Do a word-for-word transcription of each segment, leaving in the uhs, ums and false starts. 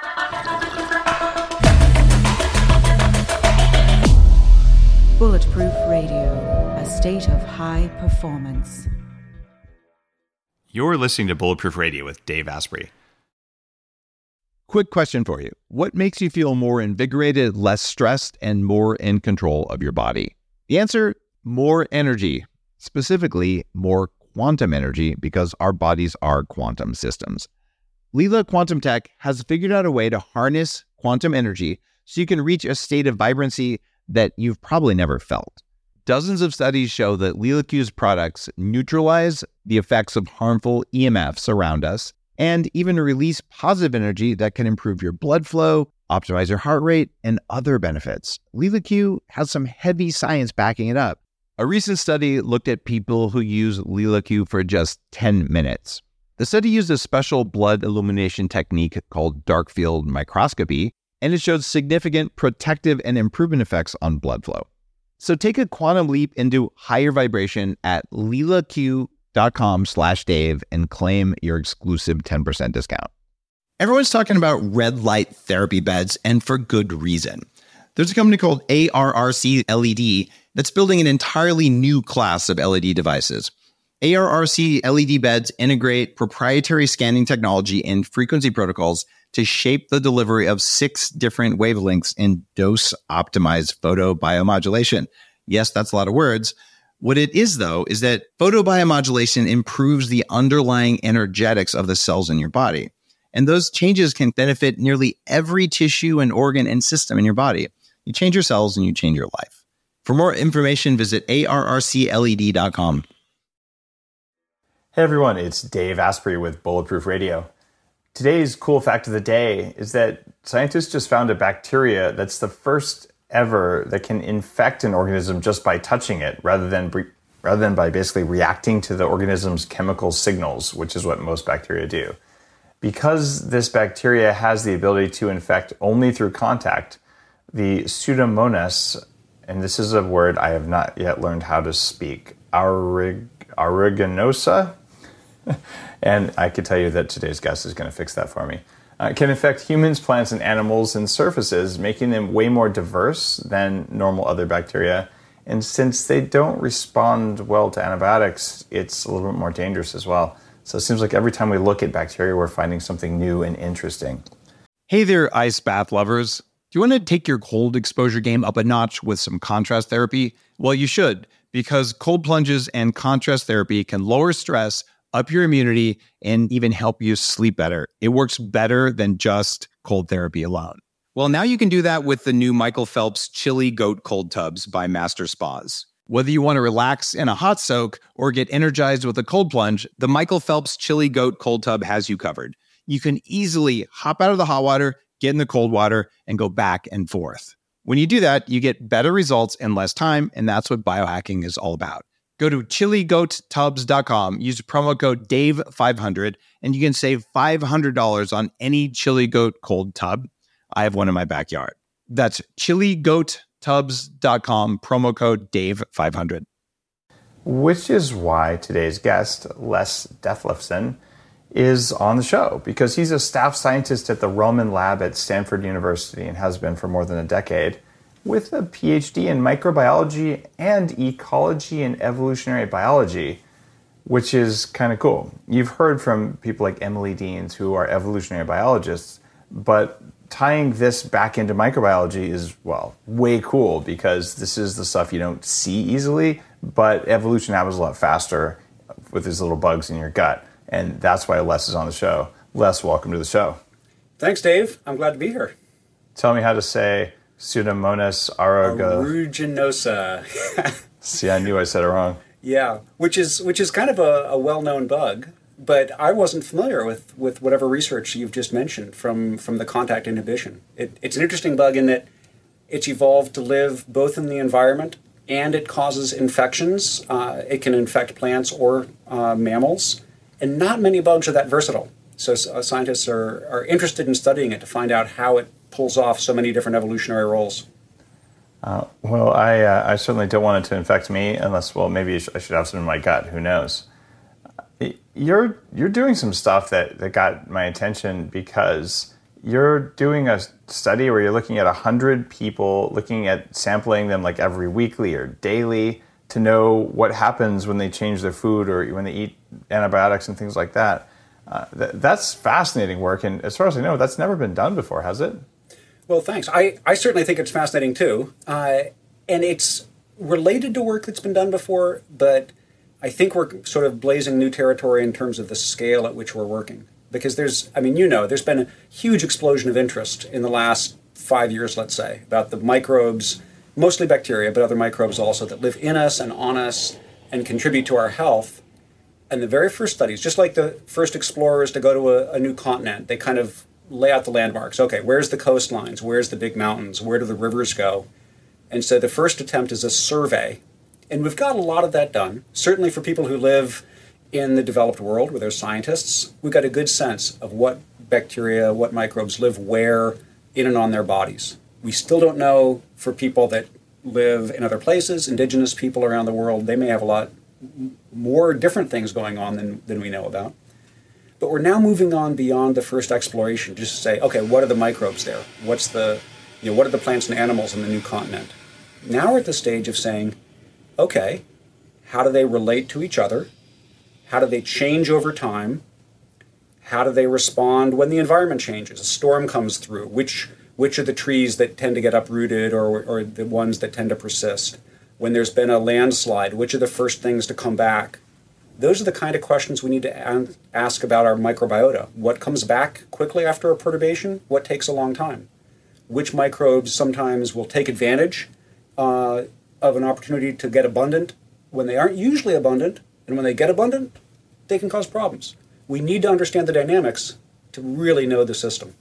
Bulletproof Radio, a state of high performance. You're listening to Bulletproof Radio with Dave Asprey. Quick question for you. What makes you feel more invigorated, less stressed, and more in control of your body? The answer, more energy. Specifically, more quantum energy, because our bodies are quantum systems. Leela Quantum Tech has figured out a way to harness quantum energy so you can reach a state of vibrancy that you've probably never felt. Dozens of studies show that LeelaQ's products neutralize the effects of harmful E M Fs around us and even release positive energy that can improve your blood flow, optimize your heart rate, and other benefits. LeelaQ has some heavy science backing it up. A recent study looked at people who use LeelaQ for just ten minutes. The study used a special blood illumination technique called dark field microscopy, and it showed significant protective and improvement effects on blood flow. So take a quantum leap into higher vibration at leelaq.com slash Dave and claim your exclusive ten percent discount. Everyone's talking about red light therapy beds, and for good reason. There's a company called A R R C L E D that's building an entirely new class of L E D devices. A R R C L E D beds integrate proprietary scanning technology and frequency protocols to shape the delivery of six different wavelengths in dose-optimized photobiomodulation. Yes, that's a lot of words. What it is, though, is that photobiomodulation improves the underlying energetics of the cells in your body. And those changes can benefit nearly every tissue and organ and system in your body. You change your cells and you change your life. For more information, visit A R R C L E D dot com. Hey everyone, it's Dave Asprey with Bulletproof Radio. Today's cool fact of the day is that scientists just found a bacteria that's the first ever that can infect an organism just by touching it, rather than rather than by basically reacting to the organism's chemical signals, which is what most bacteria do. Because this bacteria has the ability to infect only through contact, the Pseudomonas, and this is a word I have not yet learned how to speak, aurig, aeruginosa, and I can tell you that today's guest is going to fix that for me, uh, can infect humans, plants, and animals and surfaces, making them way more diverse than normal other bacteria. And since they don't respond well to antibiotics, it's a little bit more dangerous as well. So it seems like every time we look at bacteria, we're finding something new and interesting. Hey there, ice bath lovers. Do you want to take your cold exposure game up a notch with some contrast therapy? Well, you should, because cold plunges and contrast therapy can lower stress, up your immunity, and even help you sleep better. It works better than just cold therapy alone. Well, now you can do that with the new Michael Phelps Chili Goat Cold Tubs by Master Spas. Whether you want to relax in a hot soak or get energized with a cold plunge, the Michael Phelps Chili Goat Cold Tub has you covered. You can easily hop out of the hot water, get in the cold water, and go back and forth. When you do that, you get better results in less time, and that's what biohacking is all about. Go to chili goat tubs dot com, use promo code Dave five hundred, and you can save five hundred dollars on any Chili Goat cold tub. I have one in my backyard. That's chili goat tubs dot com, promo code Dave five hundred. Which is why today's guest, Les Dethlefsen, is on the show, because he's a staff scientist at the Roman Lab at Stanford University and has been for more than a decade, with a P H D in microbiology and ecology and evolutionary biology, which is kind of cool. You've heard from people like Emily Deans, who are evolutionary biologists, but tying this back into microbiology is, well, way cool, because this is the stuff you don't see easily, but evolution happens a lot faster with these little bugs in your gut, and that's why Les is on the show. Les, welcome to the show. Thanks, Dave. I'm glad to be here. Tell me how to say Pseudomonas aeruga. Aeruginosa. See, I knew I said it wrong. Yeah, which is which is kind of a, a well-known bug, but I wasn't familiar with, with whatever research you've just mentioned from, from the contact inhibition. It, it's an interesting bug in that it's evolved to live both in the environment and it causes infections. Uh, it can infect plants or uh, mammals, and not many bugs are that versatile. So uh, scientists are, are interested in studying it to find out how it pulls off so many different evolutionary roles. Uh, well, I uh, I certainly don't want it to infect me unless, well, maybe I should have some in my gut. Who knows? You're you're doing some stuff that, that got my attention, because you're doing a study where you're looking at one hundred people, looking at sampling them like every weekly or daily to know what happens when they change their food or when they eat antibiotics and things like that. Uh, th- that's fascinating work. And as far as I know, that's never been done before, has it? Well, thanks. I, I certainly think it's fascinating too. Uh, and it's related to work that's been done before, but I think we're sort of blazing new territory in terms of the scale at which we're working. Because there's, I mean, you know, there's been a huge explosion of interest in the last five years, let's say, about the microbes, mostly bacteria, but other microbes also, that live in us and on us and contribute to our health. And the very first studies, just like the first explorers to go to a, a new continent, they kind of lay out the landmarks. Okay, where's the coastlines? Where's the big mountains? Where do the rivers go? And so the first attempt is a survey. And we've got a lot of that done, certainly for people who live in the developed world where there's scientists. We've got a good sense of what bacteria, what microbes live where in and on their bodies. We still don't know for people that live in other places, indigenous people around the world. They may have a lot more different things going on than, than we know about. But we're now moving on beyond the first exploration, just to say, okay, what are the microbes there? What's the, you know, what are the plants and animals on the new continent? Now we're at the stage of saying, okay, how do they relate to each other? How do they change over time? How do they respond when the environment changes? A storm comes through. Which which are the trees that tend to get uprooted or, or the ones that tend to persist? When there's been a landslide, which are the first things to come back? Those are the kind of questions we need to ask about our microbiota. What comes back quickly after a perturbation? What takes a long time? Which microbes sometimes will take advantage uh, of an opportunity to get abundant when they aren't usually abundant, and when they get abundant, they can cause problems. We need to understand the dynamics to really know the system.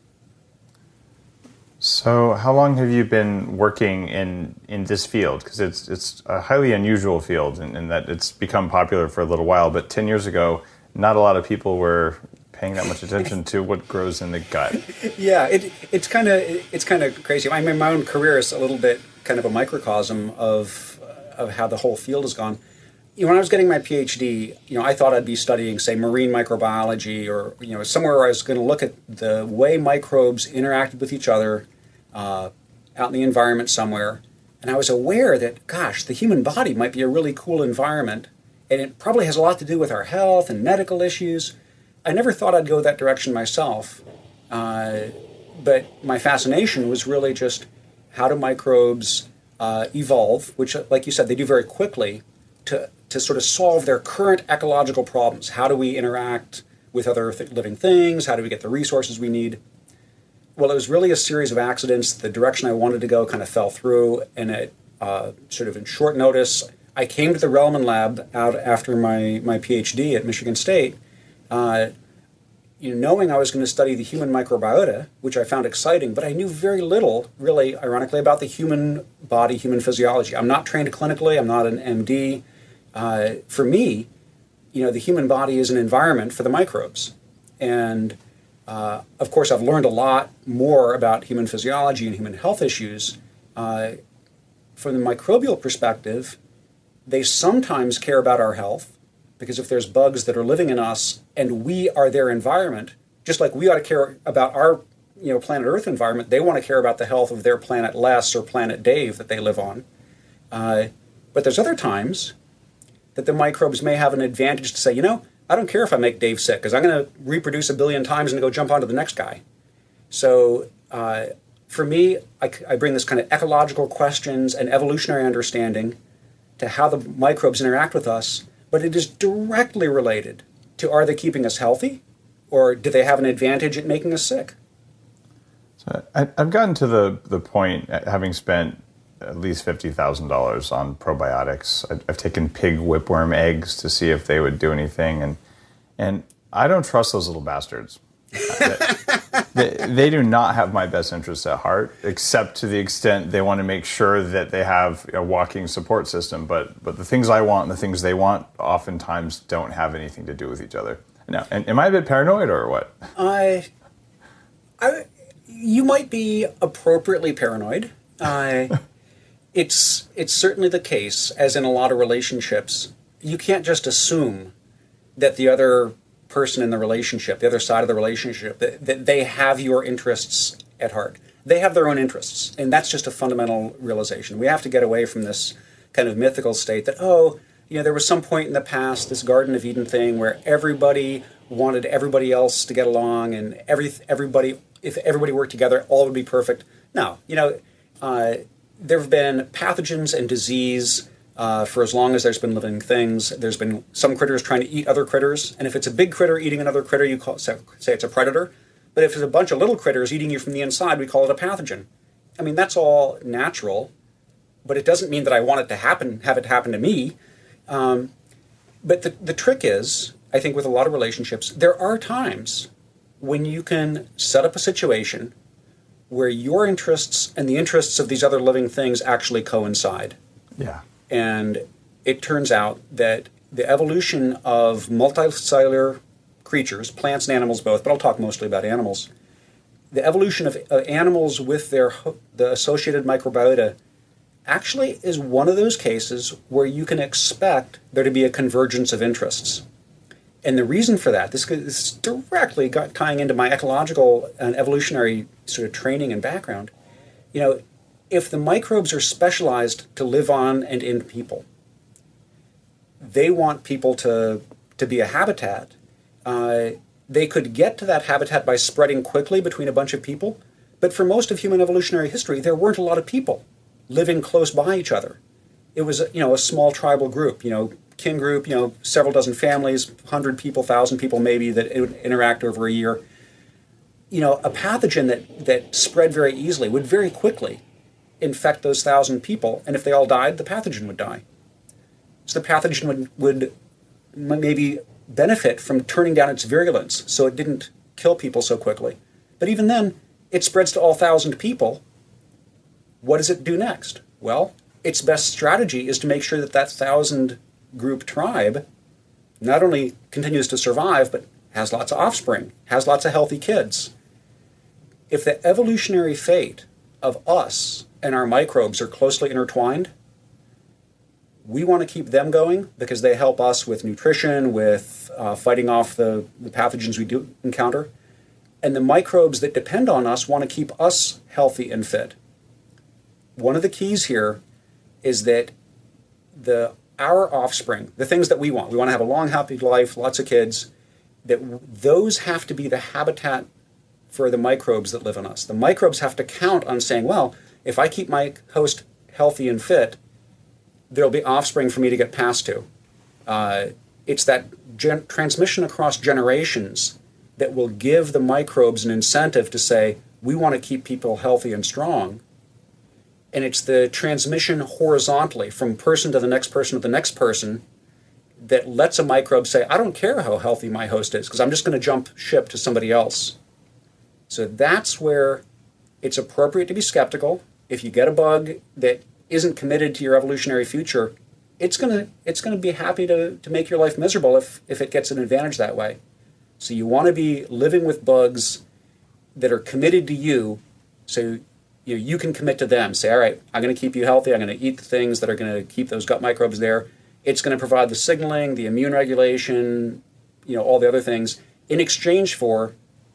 So how long have you been working in, in this field? Because it's it's a highly unusual field in, in that it's become popular for a little while, but ten years ago, not a lot of people were paying that much attention to what grows in the gut. Yeah, it, it's kind of it's kind of crazy. I mean, my own career is a little bit kind of a microcosm of of how the whole field has gone. You know, when I was getting my PhD, you know, I thought I'd be studying, say, marine microbiology, or you know, somewhere where I was going to look at the way microbes interacted with each other uh, out in the environment somewhere. And I was aware that, gosh, the human body might be a really cool environment, and it probably has a lot to do with our health and medical issues. I never thought I'd go that direction myself, uh, but my fascination was really just how do microbes uh, evolve, which, like you said, they do very quickly, to to sort of solve their current ecological problems. How do we interact with other th- living things? How do we get the resources we need? Well, it was really a series of accidents. The direction I wanted to go kind of fell through, and it uh, sort of in short notice, I came to the Relman Lab out after my, my PhD at Michigan State, uh, you know, knowing I was going to study the human microbiota, which I found exciting, but I knew very little, really, ironically, about the human body, human physiology. I'm not trained clinically. I'm not an M D. Uh, for me, you know, the human body is an environment for the microbes. And, uh, of course, I've learned a lot more about human physiology and human health issues. Uh, from the microbial perspective, they sometimes care about our health, because if there's bugs that are living in us and we are their environment, just like we ought to care about our, you know, planet Earth environment, they want to care about the health of their planet Les or planet Dave that they live on. Uh, but there's other times that the microbes may have an advantage to say, you know, I don't care if I make Dave sick, because I'm going to reproduce a billion times and go jump onto the next guy. So uh, for me, I, I bring this kind of ecological questions and evolutionary understanding to how the microbes interact with us, but it is directly related to, are they keeping us healthy, or do they have an advantage at making us sick? So I, I've gotten to the, the point, having spent at least fifty thousand dollars on probiotics. I, I've taken pig whipworm eggs to see if they would do anything, and and I don't trust those little bastards. they, they do not have my best interests at heart, except to the extent they want to make sure that they have a walking support system. But but the things I want and the things they want oftentimes don't have anything to do with each other. Now, and am I a bit paranoid or what? I, I, you might be appropriately paranoid. I. It's it's certainly the case, as in a lot of relationships, you can't just assume that the other person in the relationship, the other side of the relationship, that, that they have your interests at heart. They have their own interests, and that's just a fundamental realization. We have to get away from this kind of mythical state that, oh, you know, there was some point in the past, this Garden of Eden thing, where everybody wanted everybody else to get along, and every everybody, if everybody worked together, all would be perfect. No, you know, uh, there have been pathogens and disease uh, for as long as there's been living things. There's been some critters trying to eat other critters, and if it's a big critter eating another critter, you call, say, say it's a predator. But if it's a bunch of little critters eating you from the inside, we call it a pathogen. I mean, that's all natural, but it doesn't mean that I want it to happen, have it happen to me. Um, but the, the trick is, I think with a lot of relationships, there are times when you can set up a situation where your interests and the interests of these other living things actually coincide. Yeah. And it turns out that the evolution of multicellular creatures, plants and animals both, but I'll talk mostly about animals. The evolution of uh, animals with their the associated microbiota actually is one of those cases where you can expect there to be a convergence of interests. And the reason for that, this is directly got, tying into my ecological and evolutionary sort of training and background. You know, if the microbes are specialized to live on and in people, they want people to, to be a habitat. Uh, they could get to that habitat by spreading quickly between a bunch of people, but for most of human evolutionary history, there weren't a lot of people living close by each other. It was, you know, a small tribal group, you know, kin group, you know, several dozen families, one hundred people, one thousand people maybe that it would interact over a year. You know, a pathogen that, that spread very easily would very quickly infect those one thousand people, and if they all died, the pathogen would die. So the pathogen would, would maybe benefit from turning down its virulence so it didn't kill people so quickly. But even then, it spreads to all one thousand people. What does it do next? Well, its best strategy is to make sure that that thousand group tribe not only continues to survive, but has lots of offspring, has lots of healthy kids. If the evolutionary fate of us and our microbes are closely intertwined, we want to keep them going because they help us with nutrition, with uh, fighting off the, the pathogens we do encounter. And the microbes that depend on us want to keep us healthy and fit. One of the keys here is that the our offspring, the things that we want, we want to have a long, happy life, lots of kids, that those have to be the habitat for the microbes that live in us. The microbes have to count on saying, well, if I keep my host healthy and fit, there'll be offspring for me to get passed to. Uh, it's that gen- transmission across generations that will give the microbes an incentive to say, we want to keep people healthy and strong. And it's the transmission horizontally from person to the next person to the next person that lets a microbe say, I don't care how healthy my host is because I'm just going to jump ship to somebody else. So that's where it's appropriate to be skeptical. If you get a bug that isn't committed to your evolutionary future, it's going to it's going to be happy to, to make your life miserable if, if it gets an advantage that way. So you want to be living with bugs that are committed to you so you know, you can commit to them. Say, all right, I'm going to keep you healthy. I'm going to eat the things that are going to keep those gut microbes there. It's going to provide the signaling, the immune regulation, you know, all the other things in exchange for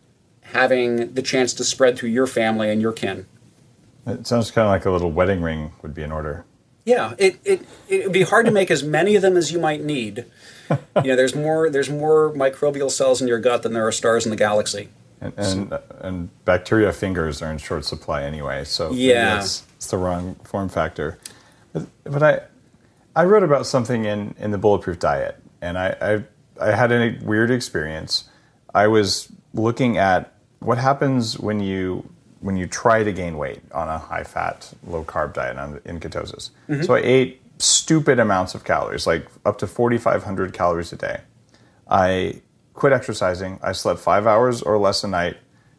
having the chance to spread through your family and your kin. It sounds kind of like a little wedding ring would be in order. Yeah, it it it would be hard to make as many of them as you might need. You know, there's more there's more microbial cells in your gut than there are stars in the galaxy. And and, so, and bacteria fingers are in short supply anyway, so yeah, it's, it's the wrong form factor. But, but I I wrote about something in, in the Bulletproof Diet, and I, I I had a weird experience. I was looking at what happens when you when you try to gain weight on a high-fat, low-carb diet on, in ketosis. Mm-hmm. So I ate stupid amounts of calories, like up to forty-five hundred calories a day. I quit exercising. I slept five hours or less a night,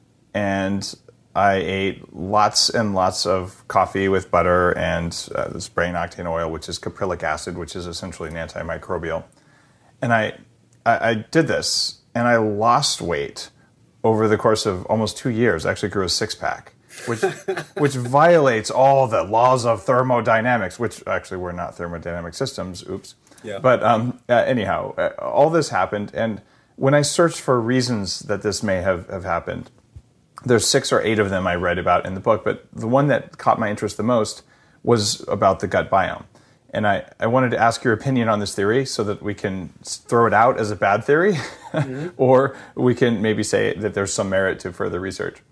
and I ate lots and lots of coffee with butter and uh, this brain octane oil, which is caprylic acid, which is essentially an antimicrobial. And I, I, I did this, and I lost weight over the course of almost two years. I actually grew a six-pack, which which violates all the laws of thermodynamics, which actually were not thermodynamic systems. Oops. Yeah. But um, uh, anyhow, uh, all this happened, and when I searched for reasons that this may have, have happened, there's six or eight of them I read about in the book, but the one that caught my interest the most was about the gut biome. And I, I wanted to ask your opinion on this theory so that we can throw it out as a bad theory, mm-hmm. or we can maybe say that there's some merit to further research.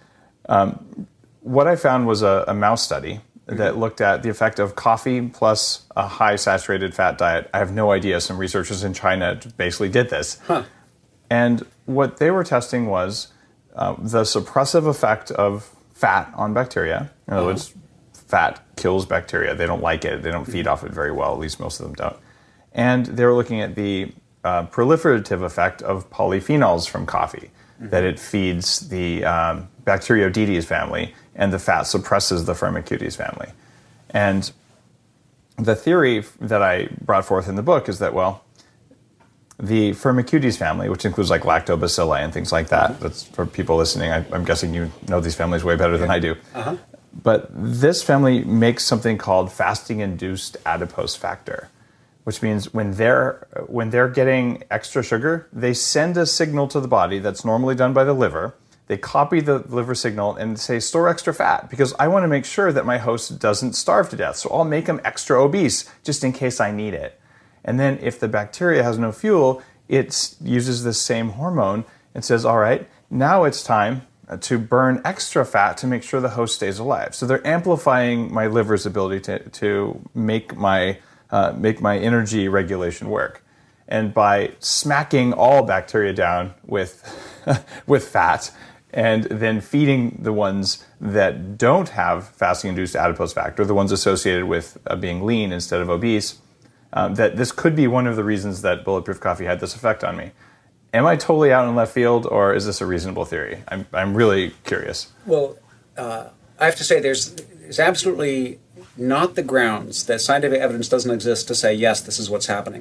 Um, what I found was a, a mouse study mm-hmm. that looked at the effect of coffee plus a high saturated fat diet. I have no idea. Some researchers in China basically did this. Huh. And what they were testing was uh, the suppressive effect of fat on bacteria. In other uh-huh. words, fat kills bacteria. They don't like it. They don't feed off it very well. At least most of them don't. And they were looking at the uh, proliferative effect of polyphenols from coffee, mm-hmm. that it feeds the um, Bacteroidetes family, and the fat suppresses the Firmicutes family. And the theory that I brought forth in the book is that, well, the Firmicutes family, which includes like lactobacilli and things like that, that's for people listening. I, I'm guessing you know these families way better than I do. Uh-huh. But this family makes something called fasting-induced adipose factor, which means when they're when they're getting extra sugar, they send a signal to the body that's normally done by the liver. They copy the liver signal and say, store extra fat, because I want to make sure that my host doesn't starve to death. So I'll make them extra obese just in case I need it. And then if the bacteria has no fuel, it uses this same hormone and says, all right, now it's time to burn extra fat to make sure the host stays alive. So they're amplifying my liver's ability to, to make my uh, make my energy regulation work. And by smacking all bacteria down with with fat, and then feeding the ones that don't have fasting-induced adipose factor, the ones associated with uh, being lean instead of obese, um, that this could be one of the reasons that Bulletproof Coffee had this effect on me. Am I totally out in left field, or is this a reasonable theory? I'm I'm really curious. Well, uh, I have to say there's, there's absolutely not the grounds that scientific evidence doesn't exist to say, yes, this is what's happening.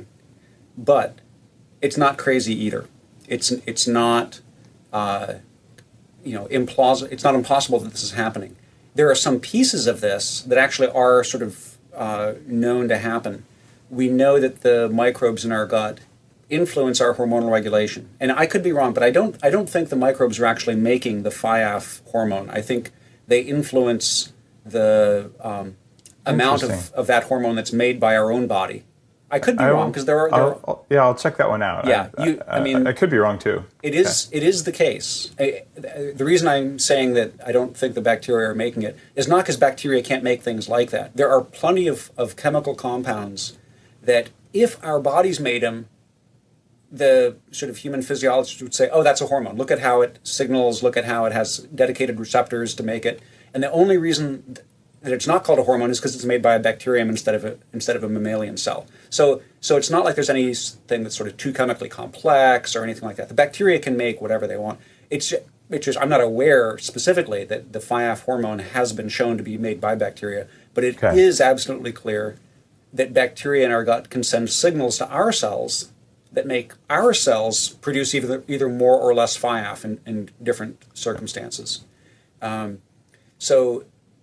But it's not crazy either. It's it's not uh, you know implausible. It's not impossible that this is happening. There are some pieces of this that actually are sort of uh, known to happen. We know that the microbes in our gut influence our hormonal regulation. And I could be wrong, but I don't I don't think the microbes are actually making the F I A F hormone. I think they influence the um, amount of, of that hormone that's made by our own body. I could be I wrong because there are, there I'll, I'll, yeah, I'll check that one out. Yeah, I, you, I, I mean, I could be wrong too. It is okay. It is the case. I, the reason I'm saying that I don't think the bacteria are making it is not because bacteria can't make things like that. There are plenty of, of chemical compounds that if our bodies made them, the sort of human physiologists would say, oh, that's a hormone. Look at how it signals. Look at how it has dedicated receptors to make it. And the only reason that it's not called a hormone is because it's made by a bacterium instead of a, instead of a mammalian cell. So so it's not like there's anything that's sort of too chemically complex or anything like that. The bacteria can make whatever they want. It's, it's just, I'm not aware specifically that the F I A F hormone has been shown to be made by bacteria, but it okay. is absolutely clear that bacteria in our gut can send signals to our cells that make our cells produce either either more or less F I A F in, in different circumstances. Um, so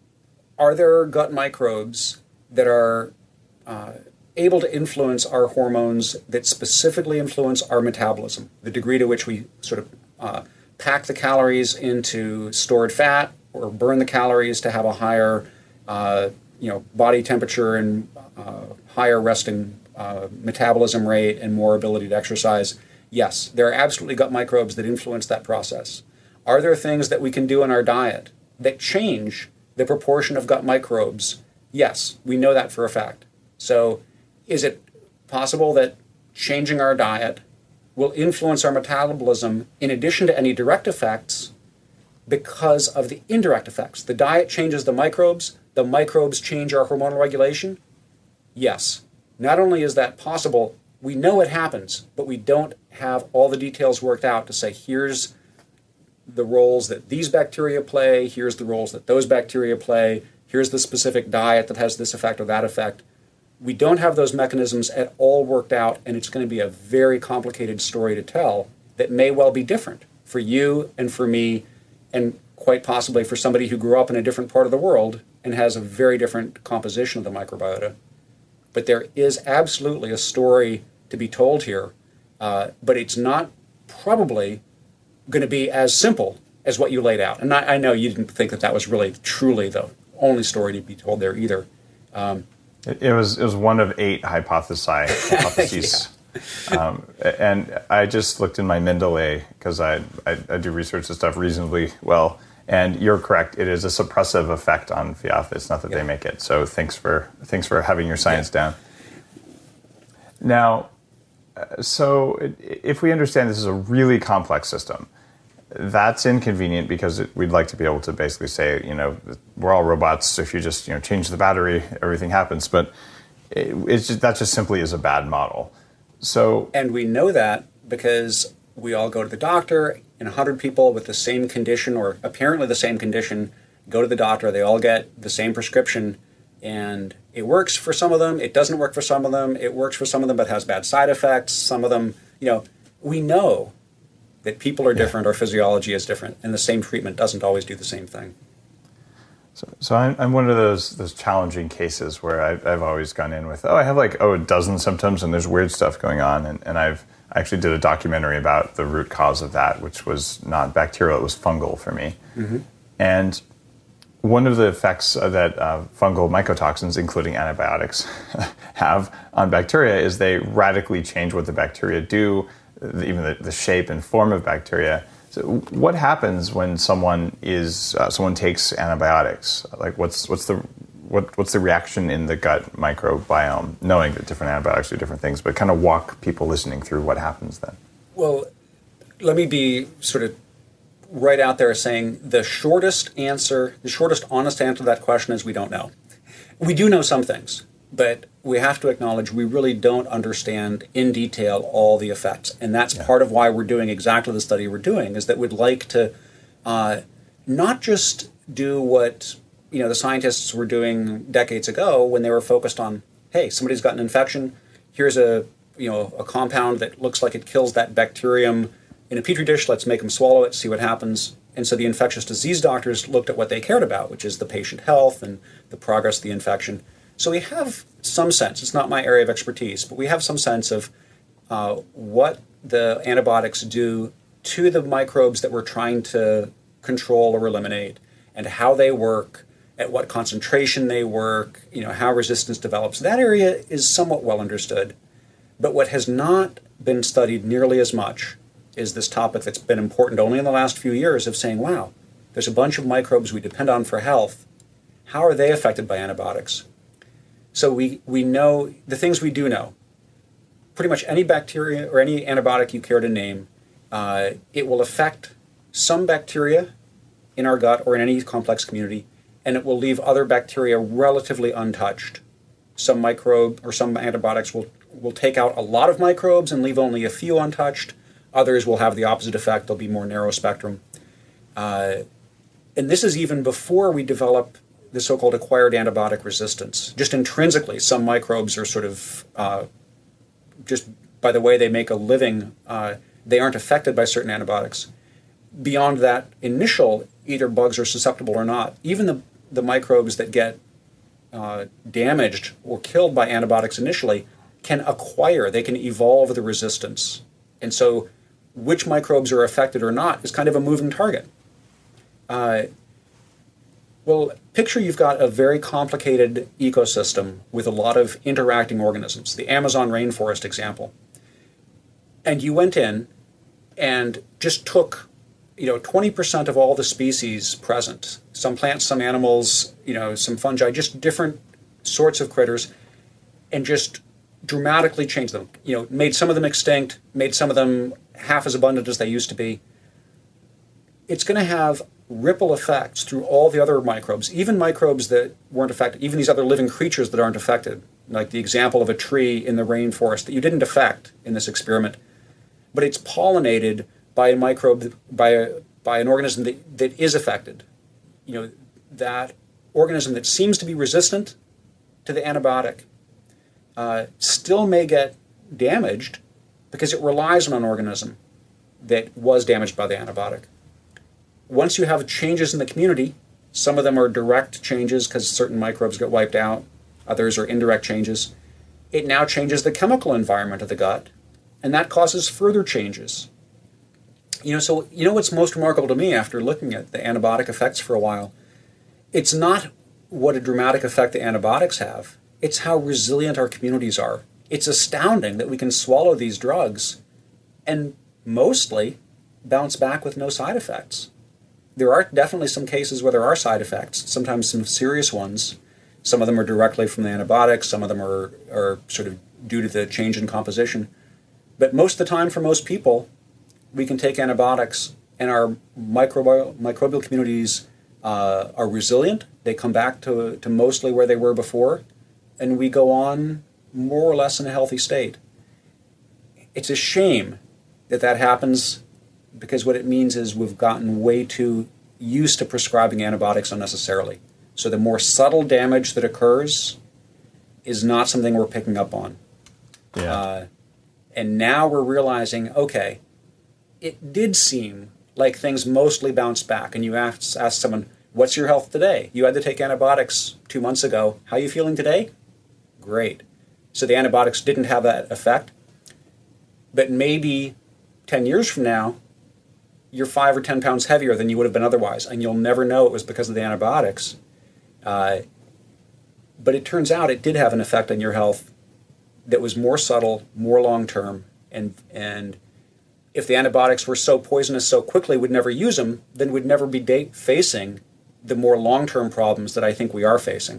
are there gut microbes that are uh, able to influence our hormones that specifically influence our metabolism, the degree to which we sort of uh, pack the calories into stored fat or burn the calories to have a higher uh, you know, body temperature and uh, higher resting Uh, metabolism rate and more ability to exercise? Yes, there are absolutely gut microbes that influence that process. Are there things that we can do in our diet that change the proportion of gut microbes? Yes, we know that for a fact. So is it possible that changing our diet will influence our metabolism in addition to any direct effects because of the indirect effects? The diet changes the microbes, the microbes change our hormonal regulation? Yes. Not only is that possible, we know it happens, but we don't have all the details worked out to say, here's the roles that these bacteria play, here's the roles that those bacteria play, here's the specific diet that has this effect or that effect. We don't have those mechanisms at all worked out, and it's going to be a very complicated story to tell that may well be different for you and for me, and quite possibly for somebody who grew up in a different part of the world and has a very different composition of the microbiota. But there is absolutely a story to be told here, uh, but it's not probably going to be as simple as what you laid out. And I, I know you didn't think that that was really truly the only story to be told there either. Um, it, it was it was one of eight hypothesi, hypotheses. yeah. um, and I just looked in my Mendeley, because I, I, I do research this stuff reasonably well. And you're correct. It is a suppressive effect on F I A F. It's not that yeah. they make it. So thanks for thanks for having your science yeah. down. Now, so if we understand this is a really complex system, that's inconvenient because it, we'd like to be able to basically say, you know, we're all robots. If you just, you know, change the battery, everything happens. But it, it's just, that just simply is a bad model. So, and we know that because we all go to the doctor, and one hundred people with the same condition or apparently the same condition go to the doctor. They all get the same prescription, and it works for some of them. It doesn't work for some of them. It works for some of them, but has bad side effects. Some of them, you know, we know that people are different, yeah. or physiology is different, and the same treatment doesn't always do the same thing. So, so I'm, I'm one of those those challenging cases where I've, I've always gone in with, oh, I have like, oh, a dozen symptoms, and there's weird stuff going on, and, and I've I actually did a documentary about the root cause of that, which was not bacterial, it was fungal for me. Mm-hmm. And one of the effects that uh, fungal mycotoxins, including antibiotics, have on bacteria is they radically change what the bacteria do, even the, the shape and form of bacteria. So what happens when someone is uh, someone takes antibiotics? Like, what's what's the what what's the reaction in the gut microbiome, knowing that different antibiotics do different things, but kind of walk people listening through what happens then? Well, let me be sort of right out there saying the shortest answer, the shortest honest answer to that question is we don't know. We do know some things, but we have to acknowledge we really don't understand in detail all the effects. And that's yeah. part of why we're doing exactly the study we're doing, is that we'd like to uh, not just do what you know the scientists were doing decades ago when they were focused on, hey, somebody's got an infection, here's a you know a compound that looks like it kills that bacterium in a petri dish, let's make them swallow it, see what happens. And so the infectious disease doctors looked at what they cared about, which is the patient health and the progress of the infection. So we have some sense, it's not my area of expertise, but we have some sense of uh, what the antibiotics do to the microbes that we're trying to control or eliminate, and how they work, at what concentration they work, you know, how resistance develops. That area is somewhat well understood. But what has not been studied nearly as much is this topic that's been important only in the last few years of saying, wow, there's a bunch of microbes we depend on for health. How are they affected by antibiotics? So we, we know the things we do know. Pretty much any bacteria or any antibiotic you care to name, uh, it will affect some bacteria in our gut or in any complex community, and it will leave other bacteria relatively untouched. Some microbe or some antibiotics will, will take out a lot of microbes and leave only a few untouched. Others will have the opposite effect. They'll be more narrow spectrum. Uh, and this is even before we develop the so-called acquired antibiotic resistance. Just intrinsically, some microbes are sort of, uh, just by the way they make a living, uh, they aren't affected by certain antibiotics. Beyond that initial, either bugs are susceptible or not, even the, the microbes that get uh, damaged or killed by antibiotics initially can acquire, they can evolve the resistance. And so which microbes are affected or not is kind of a moving target. Uh, well, picture you've got a very complicated ecosystem with a lot of interacting organisms, the Amazon rainforest example. And you went in and just took, you know, twenty percent of all the species present, some plants, some animals, you know, some fungi, just different sorts of critters, and just dramatically changed them. You know, made some of them extinct, made some of them half as abundant as they used to be. It's going to have ripple effects through all the other microbes, even microbes that weren't affected, even these other living creatures that aren't affected, like the example of a tree in the rainforest that you didn't affect in this experiment, but it's pollinated by a microbe, by a, by an organism that, that is affected. You know, that organism that seems to be resistant to the antibiotic uh, still may get damaged because it relies on an organism that was damaged by the antibiotic. Once you have changes in the community, some of them are direct changes because certain microbes get wiped out, others are indirect changes. It now changes the chemical environment of the gut, and that causes further changes. You know, so you know what's most remarkable to me after looking at the antibiotic effects for a while? It's not what a dramatic effect the antibiotics have. It's how resilient our communities are. It's astounding that we can swallow these drugs and mostly bounce back with no side effects. There are definitely some cases where there are side effects, sometimes some serious ones. Some of them are directly from the antibiotics, some of them are, are sort of due to the change in composition. But most of the time for most people, we can take antibiotics and our microbial, microbial communities uh, are resilient. They come back to, to mostly where they were before, and we go on more or less in a healthy state. It's a shame that that happens, because what it means is we've gotten way too used to prescribing antibiotics unnecessarily. So the more subtle damage that occurs is not something we're picking up on. Yeah. Uh, and now we're realizing, okay, it did seem like things mostly bounced back. And you ask, ask someone, what's your health today? You had to take antibiotics two months ago. How are you feeling today? Great. So the antibiotics didn't have that effect. But maybe ten years from now, you're five or ten pounds heavier than you would have been otherwise. And you'll never know it was because of the antibiotics. Uh, but it turns out it did have an effect on your health that was more subtle, more long-term, and and if the antibiotics were so poisonous so quickly we'd never use them, then we'd never be da- facing the more long-term problems that I think we are facing.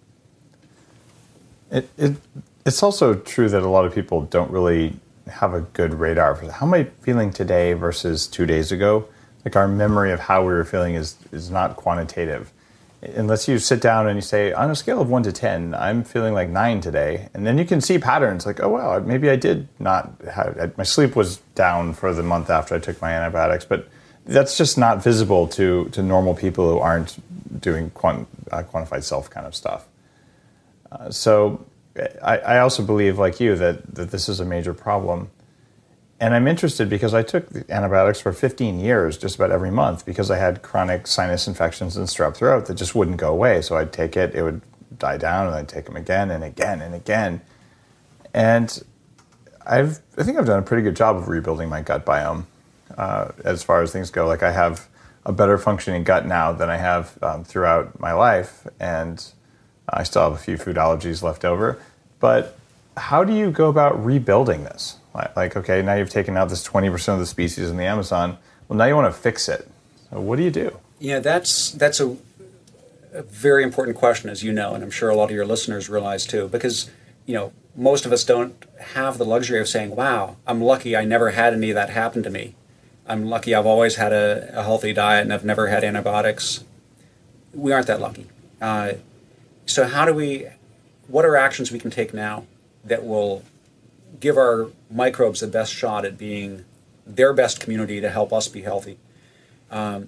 It, it it's also true that a lot of people don't really have a good radar for how am I feeling today versus two days ago. Like our memory of how we were feeling is is not quantitative. Unless you sit down and you say, on a scale of one to ten, I'm feeling like nine today. And then you can see patterns like, oh, wow, maybe I did not have, my sleep was down for the month after I took my antibiotics. But that's just not visible to, to normal people who aren't doing quant, uh, quantified self kind of stuff. Uh, so I, I also believe, like you, that, that this is a major problem. And I'm interested because I took the antibiotics for fifteen years, just about every month, because I had chronic sinus infections and strep throat that just wouldn't go away. So I'd take it, it would die down, and I'd take them again and again and again. And I've, I think I've done a pretty good job of rebuilding my gut biome uh, as far as things go. Like I have a better functioning gut now than I have um, throughout my life, and I still have a few food allergies left over. But how do you go about rebuilding this? Like, okay, now you've taken out this twenty percent of the species in the Amazon. Well, now you want to fix it. So what do you do? Yeah, that's that's a, a very important question, as you know, and I'm sure a lot of your listeners realize too, because, you know, most of us don't have the luxury of saying, wow, I'm lucky I never had any of that happen to me. I'm lucky I've always had a, a healthy diet and I've never had antibiotics. We aren't that lucky. Uh, so how do we, what are actions we can take now that will give our microbes the best shot at being their best community to help us be healthy? Um,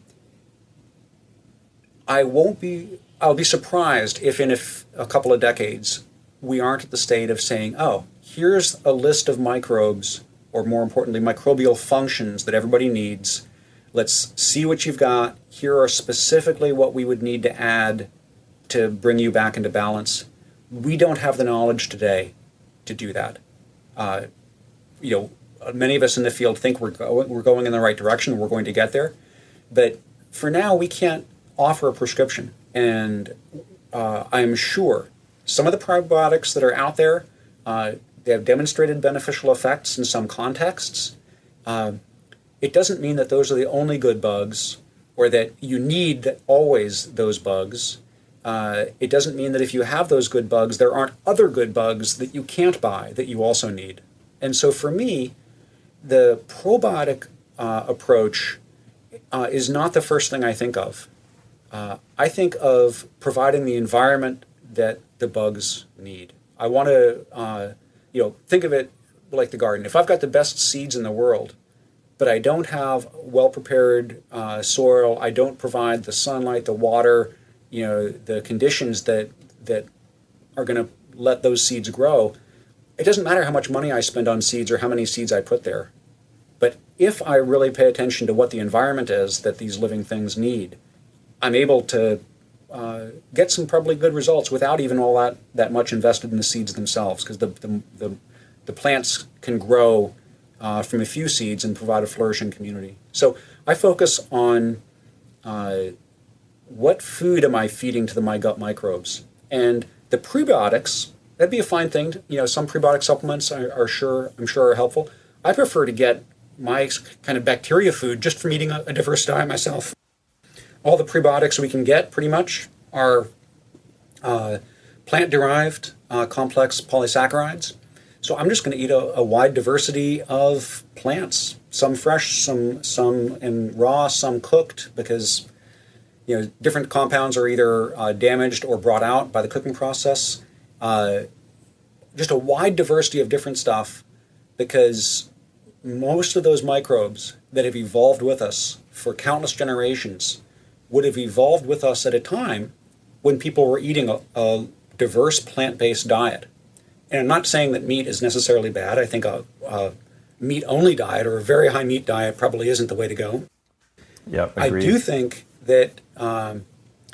I won't be, I'll be surprised if in a, f- a couple of decades we aren't at the state of saying, oh, here's a list of microbes, or more importantly, microbial functions that everybody needs. Let's see what you've got. Here are specifically what we would need to add to bring you back into balance. We don't have the knowledge today to do that. Uh, you know, many of us in the field think we're go- we're going in the right direction. We're going to get there, but for now, we can't offer a prescription. And uh, I'm sure some of the probiotics that are out there, uh, they have demonstrated beneficial effects in some contexts. Uh, it doesn't mean that those are the only good bugs, or that you need always those bugs. Uh, it doesn't mean that if you have those good bugs, there aren't other good bugs that you can't buy that you also need. And so for me, the probiotic uh, approach uh, is not the first thing I think of. Uh, I think of providing the environment that the bugs need. I want to, uh, you know, think of it like the garden. If I've got the best seeds in the world, but I don't have well-prepared uh, soil, I don't provide the sunlight, the water, you know, the conditions that that are going to let those seeds grow, it doesn't matter how much money I spend on seeds or how many seeds I put there. But if I really pay attention to what the environment is that these living things need, I'm able to uh, get some probably good results without even all that, that much invested in the seeds themselves, because the, the, the, the plants can grow uh, from a few seeds and provide a flourishing community. So I focus on uh, what food am I feeding to the, my gut microbes? And the prebiotics, that'd be a fine thing. To, you know, some prebiotic supplements are, are sure, I'm sure are helpful. I prefer to get my kind of bacteria food just from eating a, a diverse diet myself. All the prebiotics we can get pretty much are uh, plant-derived uh, complex polysaccharides. So I'm just going to eat a, a wide diversity of plants, some fresh, some some in raw, some cooked, because you know different compounds are either uh, damaged or brought out by the cooking process. Uh, just a wide diversity of different stuff, because most of those microbes that have evolved with us for countless generations would have evolved with us at a time when people were eating a, a diverse plant-based diet. And I'm not saying that meat is necessarily bad. I think a, a meat-only diet or a very high meat diet probably isn't the way to go. Yep, I agreed. do think that, um,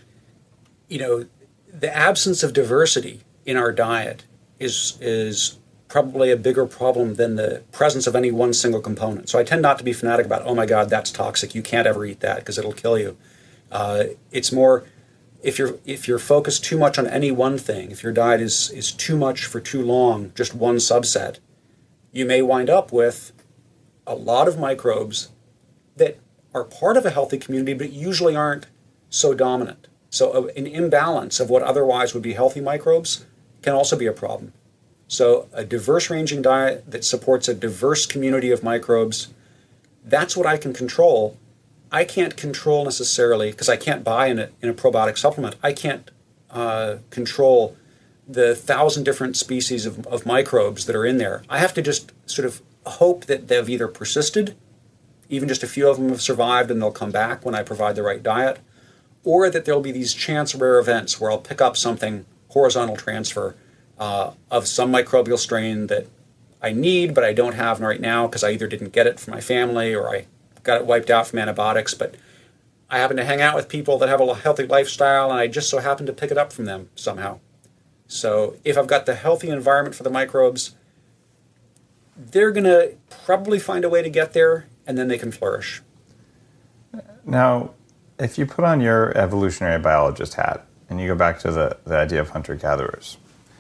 you know, the absence of diversity in our diet is is probably a bigger problem than the presence of any one single component. So I tend not to be fanatic about, oh my God, that's toxic. You can't ever eat that because it'll kill you. Uh, it's more, if you're if you're focused too much on any one thing, if your diet is is too much for too long, just one subset, you may wind up with a lot of microbes that are part of a healthy community, but usually aren't so dominant. So an imbalance of what otherwise would be healthy microbes can also be a problem. So a diverse ranging diet that supports a diverse community of microbes, that's what I can control. I can't control necessarily, because I can't buy in a, in a probiotic supplement, I can't uh, control the thousand different species of, of microbes that are in there. I have to just sort of hope that they've either persisted, even just a few of them have survived and they'll come back when I provide the right diet, or that there'll be these chance rare events where I'll pick up something, horizontal transfer, uh, of some microbial strain that I need but I don't have right now because I either didn't get it from my family or I got it wiped out from antibiotics, but I happen to hang out with people that have a healthy lifestyle and I just so happen to pick it up from them somehow. So if I've got the healthy environment for the microbes, they're going to probably find a way to get there, and then they can flourish. Now, if you put on your evolutionary biologist hat and you go back to the, the idea of hunter-gatherers,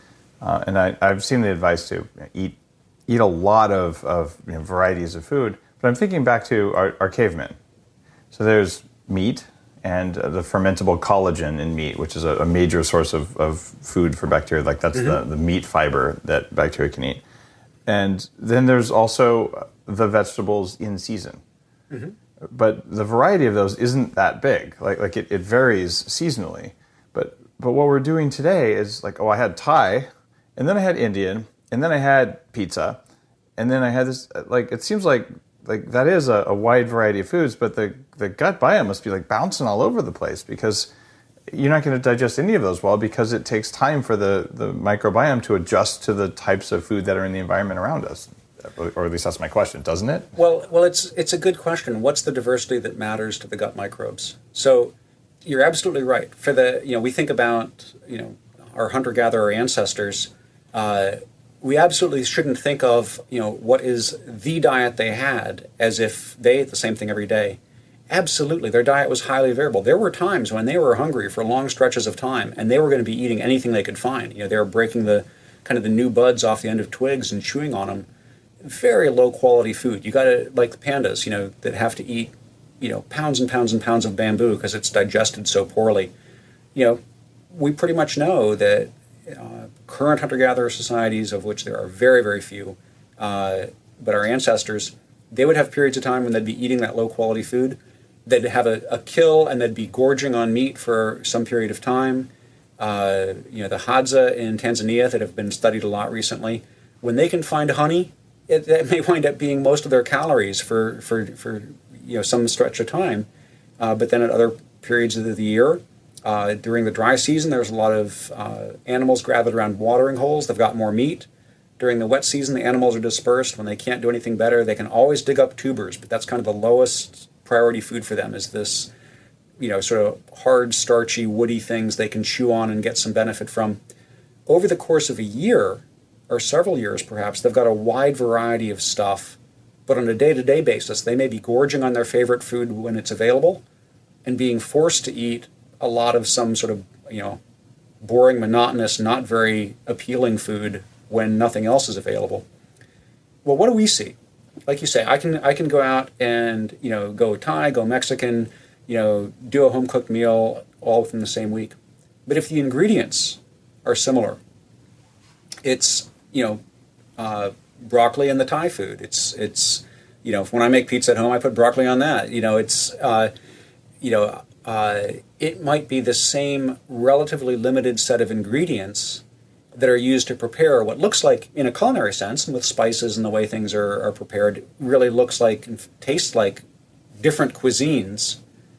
uh, and I, I've seen the advice to eat eat a lot of, of you know, varieties of food, but I'm thinking back to our, our cavemen. So there's meat and uh, the fermentable collagen in meat, which is a, a major source of, of food for bacteria. Like that's mm-hmm. the, the meat fiber that bacteria can eat. And then there's also the vegetables in season. Mm-hmm. But the variety of those isn't that big. Like like it, it varies seasonally. But but what we're doing today is like, oh, I had Thai, and then I had Indian, and then I had pizza, and then I had this, like, it seems like like that is a, a wide variety of foods, but the, the gut biome must be like bouncing all over the place because you're not going to digest any of those well because it takes time for the, the microbiome to adjust to the types of food that are in the environment around us. Or at least that's my question, doesn't it? Well, well, it's it's a good question. What's the diversity that matters to the gut microbes? So you're absolutely right. For the, you know, we think about, you know, our hunter-gatherer ancestors, uh, we absolutely shouldn't think of, you know, what is the diet they had as if they ate the same thing every day. Absolutely, their diet was highly variable. There were times when they were hungry for long stretches of time, and they were going to be eating anything they could find. You know, they were breaking the kind of the new buds off the end of twigs and chewing on them. Very low quality food. You got to, like the pandas, you know, that have to eat, you know, pounds and pounds and pounds of bamboo because it's digested so poorly. You know, we pretty much know that uh, current hunter-gatherer societies, of which there are very, very few, uh, but our ancestors, they would have periods of time when they'd be eating that low quality food. They'd have a, a kill and they'd be gorging on meat for some period of time. Uh, you know, the Hadza in Tanzania that have been studied a lot recently, when they can find honey, it, that may wind up being most of their calories for, for, for you know, some stretch of time. Uh, but then at other periods of the year, uh, during the dry season, there's a lot of uh, animals gathered around watering holes. They've got more meat. During the wet season, the animals are dispersed. When they can't do anything better, they can always dig up tubers, but that's kind of the lowest priority food for them, is this, you know, sort of hard, starchy, woody things they can chew on and get some benefit from. Over the course of a year, or several years perhaps, they've got a wide variety of stuff but on a day-to-day basis, they may be gorging on their favorite food when it's available and being forced to eat a lot of some sort of, you know, boring, monotonous, not very appealing food when nothing else is available. Well, what do we see? Like you say, I can I can go out and, you know, go Thai, go Mexican, you know, do a home-cooked meal all within the same week. But if the ingredients are similar, it's, you know, uh, broccoli in the Thai food. It's, it's, you know, when I make pizza at home, I put broccoli on that. You know, it's, uh, you know, uh, it might be the same relatively limited set of ingredients that are used to prepare what looks like, in a culinary sense, and with spices and the way things are, are prepared, really looks like and tastes like different cuisines.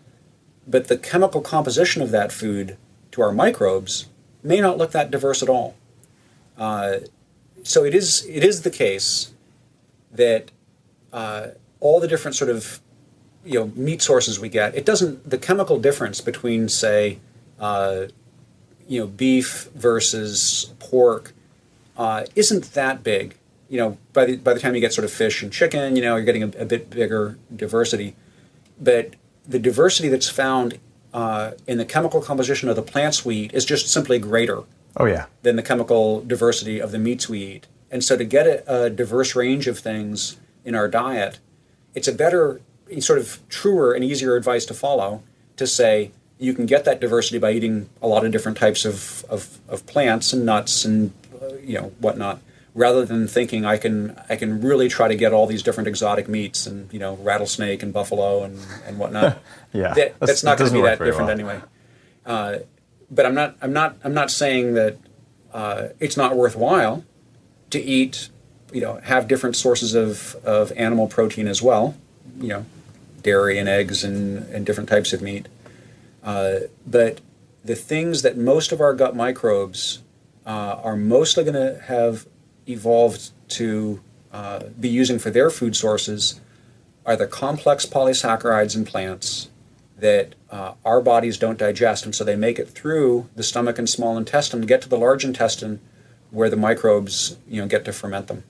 But the chemical composition of that food to our microbes may not look that diverse at all. Uh, so it is it is the case that uh, all the different sort of, you know, meat sources we get, it doesn't, the chemical difference between, say, uh, you know, beef versus pork uh, isn't that big. You know, by the by the time you get sort of fish and chicken, you know, you're getting a, a bit bigger diversity. But the diversity that's found uh, in the chemical composition of the plants we eat is just simply greater. Oh, yeah. Than the chemical diversity of the meats we eat. And so to get a, a diverse range of things in our diet, it's a better, sort of truer and easier advice to follow to say you can get that diversity by eating a lot of different types of, of, of plants and nuts and, uh, you know, whatnot, rather than thinking I can I can really try to get all these different exotic meats and, you know, rattlesnake and buffalo and, and whatnot. yeah. That, that's, that's not going to be that different well. anyway. Uh, But I'm not. I'm not. I'm not saying that uh, it's not worthwhile to eat. You know, have different sources of, of animal protein as well. You know, dairy and eggs and, and different types of meat. Uh, but the things that most of our gut microbes uh, are mostly going to have evolved to uh, be using for their food sources are the complex polysaccharides in plants that uh, our bodies don't digest, and so they make it through the stomach and small intestine, get to the large intestine, where the microbes, you know, get to ferment them.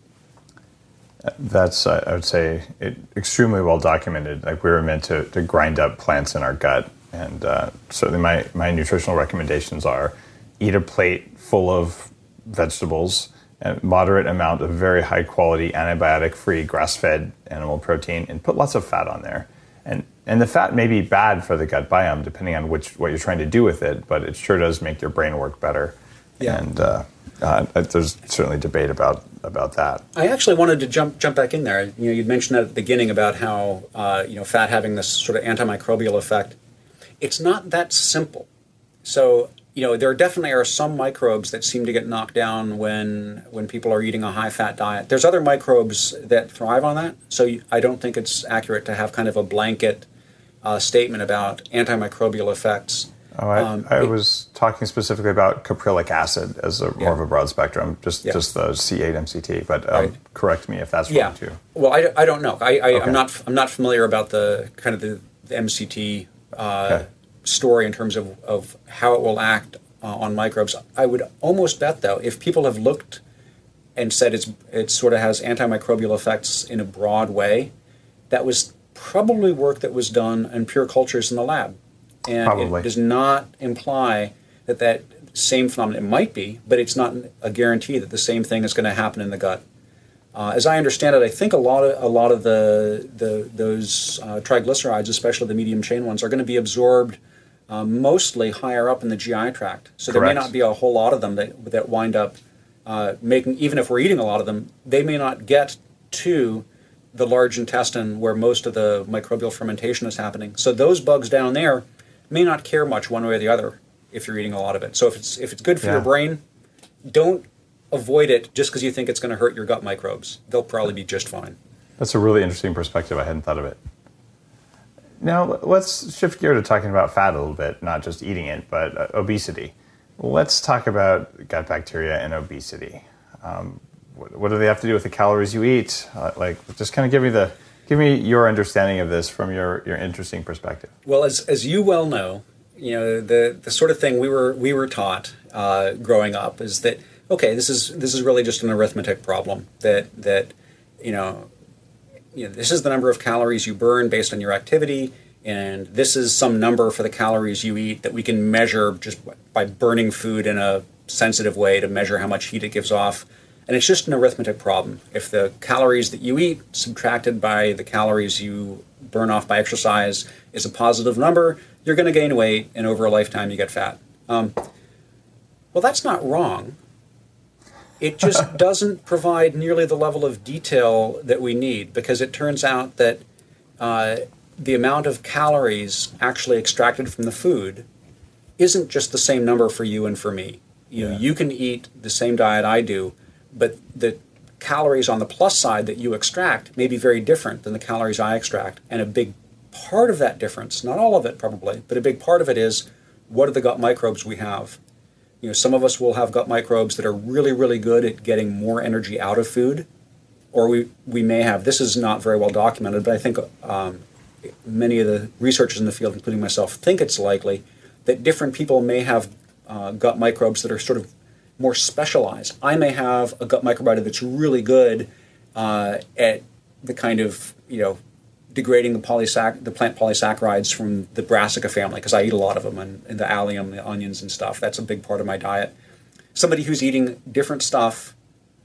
That's, uh, I would say, it, extremely well documented. Like, we were meant to, to grind up plants in our gut, and uh, certainly my, my nutritional recommendations are eat a plate full of vegetables, a moderate amount of very high quality antibiotic-free grass-fed animal protein, and put lots of fat on there. And and the fat may be bad for the gut biome, depending on which what you're trying to do with it, but it sure does make your brain work better. Yeah. And uh, uh, there's certainly debate about about that. I actually wanted to jump jump back in there. You know, you'd mentioned at the beginning about how uh, you know, fat having this sort of antimicrobial effect. It's not that simple. So, you know, there definitely are some microbes that seem to get knocked down when when people are eating a high-fat diet. There's other microbes that thrive on that, so I don't think it's accurate to have kind of a blanket uh, statement about antimicrobial effects. Oh, I, um, I it, was talking specifically about caprylic acid as a, more yeah. of a broad spectrum, just yeah. just the C eight M C T. But um, right. correct me if that's yeah. wrong too. Well, I, I don't know. I, I okay. I'm not I'm not familiar about the kind of the, the M C T uh, okay. story in terms of, of how it will act uh, on microbes. I would almost bet, though, if people have looked and said it's it sort of has antimicrobial effects in a broad way, that was probably work that was done in pure cultures in the lab. And probably. It does not imply that that same phenomenon, it might be, but it's not a guarantee that the same thing is going to happen in the gut. Uh, as I understand it, I think a lot of a lot of the the those uh, triglycerides, especially the medium chain ones, are going to be absorbed uh, mostly higher up in the G I tract. So Correct. There may not be a whole lot of them that that wind up uh, making. Even if we're eating a lot of them, they may not get to the large intestine where most of the microbial fermentation is happening. So those bugs down there may not care much one way or the other if you're eating a lot of it. So if it's if it's good for yeah. your brain, don't avoid it just because you think it's going to hurt your gut microbes. They'll probably be just fine. That's a really interesting perspective. I hadn't thought of it. Now, let's shift gear to talking about fat a little bit, not just eating it, but uh, obesity. Let's talk about gut bacteria and obesity. Um, what, what do they have to do with the calories you eat? Uh, like, just kind of give me the give me your understanding of this from your, your interesting perspective. Well, as as you well know, you know the the sort of thing we were we were taught uh, growing up is that, okay, this is this is really just an arithmetic problem that that you know you know, this is the number of calories you burn based on your activity, and this is some number for the calories you eat that we can measure just by burning food in a sensitive way to measure how much heat it gives off. And it's just an arithmetic problem. If the calories that you eat subtracted by the calories you burn off by exercise is a positive number, you're going to gain weight, and over a lifetime you get fat. Um, well, that's not wrong. It just doesn't provide nearly the level of detail that we need, because it turns out that uh, the amount of calories actually extracted from the food isn't just the same number for you and for me. You know, yeah. You can eat the same diet I do, but the calories on the plus side that you extract may be very different than the calories I extract. And a big part of that difference, not all of it probably, but a big part of it is, what are the gut microbes we have? You know, some of us will have gut microbes that are really, really good at getting more energy out of food, or we, we may have, this is not very well documented, but I think um, many of the researchers in the field, including myself, think it's likely that different people may have uh, gut microbes that are sort of more specialized. I may have a gut microbiota that's really good uh, at the kind of, you know, degrading the polysac- the plant polysaccharides from the brassica family, because I eat a lot of them, and, and the allium, the onions and stuff. That's a big part of my diet. Somebody who's eating different stuff,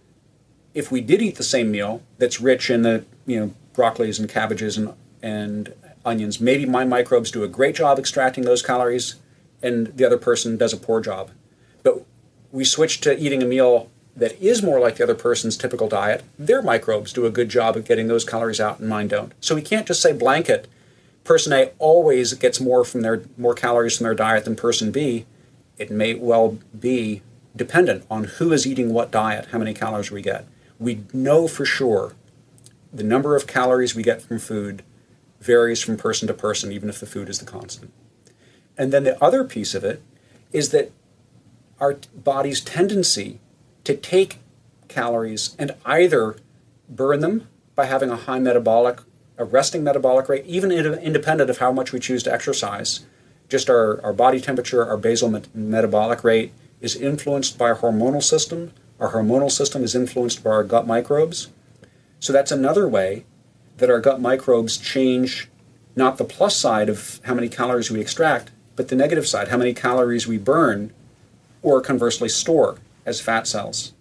if we did eat the same meal that's rich in the, you know, broccolis and cabbages and, and onions, maybe my microbes do a great job extracting those calories, and the other person does a poor job. But we switch to eating a meal that is more like the other person's typical diet, their microbes do a good job of getting those calories out and mine don't. So we can't just say blanket, person A always gets more from their more calories from their diet than person B. It may well be dependent on who is eating what diet, how many calories we get. We know for sure the number of calories we get from food varies from person to person, even if the food is the constant. And then the other piece of it is that our body's tendency to take calories and either burn them by having a high metabolic, a resting metabolic rate, even independent of how much we choose to exercise. Just our, our body temperature, our basal met- metabolic rate is influenced by our hormonal system. Our hormonal system is influenced by our gut microbes. So that's another way that our gut microbes change not the plus side of how many calories we extract, but the negative side, how many calories we burn or conversely store as fat cells.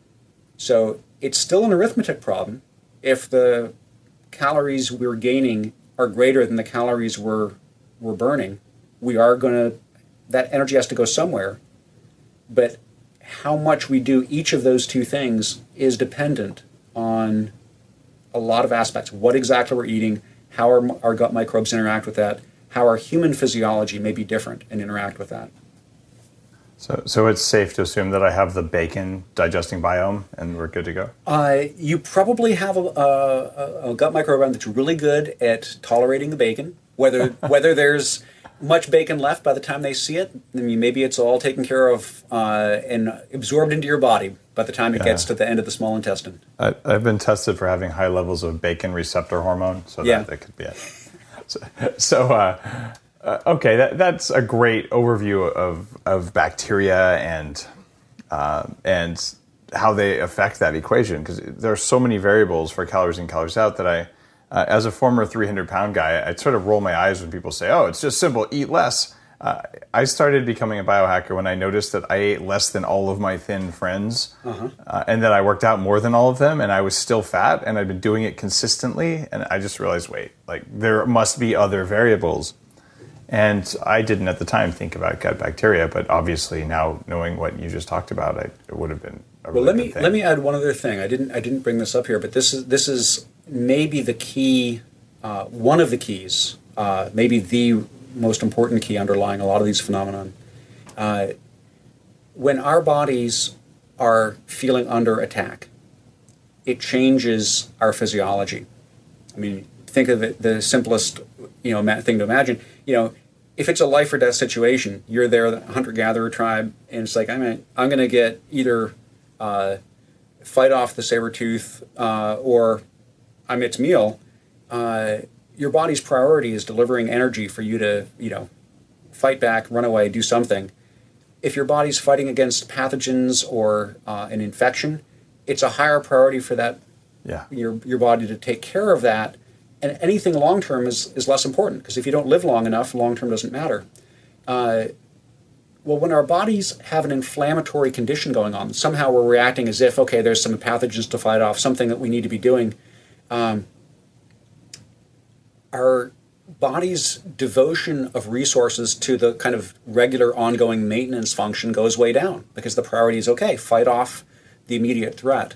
So it's still an arithmetic problem. If the calories we're gaining are greater than the calories we're, we're burning, we are going to, that energy has to go somewhere. But how much we do each of those two things is dependent on a lot of aspects. What exactly we're eating, how our, our gut microbes interact with that, how our human physiology may be different and interact with that. So, so it's safe to assume that I have the bacon digesting biome, and we're good to go. Uh, you probably have a, a, a gut microbiome that's really good at tolerating the bacon. Whether whether there's much bacon left by the time they see it, I mean, maybe it's all taken care of uh, and absorbed into your body by the time it yeah. gets to the end of the small intestine. I, I've been tested for having high levels of bacon receptor hormone, so yeah. that, that could be it. So, so uh, Uh, okay, that, that's a great overview of, of bacteria and uh, and how they affect that equation, because there are so many variables for calories in, calories out that I, uh, as a former three hundred pound guy, I sort of roll my eyes when people say, oh, it's just simple, eat less. Uh, I started becoming a biohacker when I noticed that I ate less than all of my thin friends, uh-huh. uh, and that I worked out more than all of them, and I was still fat, and I'd been doing it consistently, and I just realized, wait, like there must be other variables. And I didn't at the time think about gut bacteria, but obviously now knowing what you just talked about, I, it would have been a really well. Let good me thing. let me add one other thing. I didn't I didn't bring this up here, but this is this is maybe the key, uh, one of the keys, uh, maybe the most important key underlying a lot of these phenomenon. Uh, when our bodies are feeling under attack, it changes our physiology. I mean, think of it, the simplest, you know, thing to imagine. You know, if it's a life or death situation, you're there, the hunter-gatherer tribe, and it's like, I'm gonna, I'm going to get either uh, fight off the saber-tooth uh, or I'm its meal. Uh, your body's priority is delivering energy for you to, you know, fight back, run away, do something. If your body's fighting against pathogens or uh, an infection, it's a higher priority for that yeah. your your body to take care of that, and anything long term is is less important, because if you don't live long enough, long term doesn't matter. Uh, well, when our bodies have an inflammatory condition going on, somehow we're reacting as if, okay, there's some pathogens to fight off, something that we need to be doing. Um, our body's devotion of resources to the kind of regular ongoing maintenance function goes way down, because the priority is, okay, fight off the immediate threat.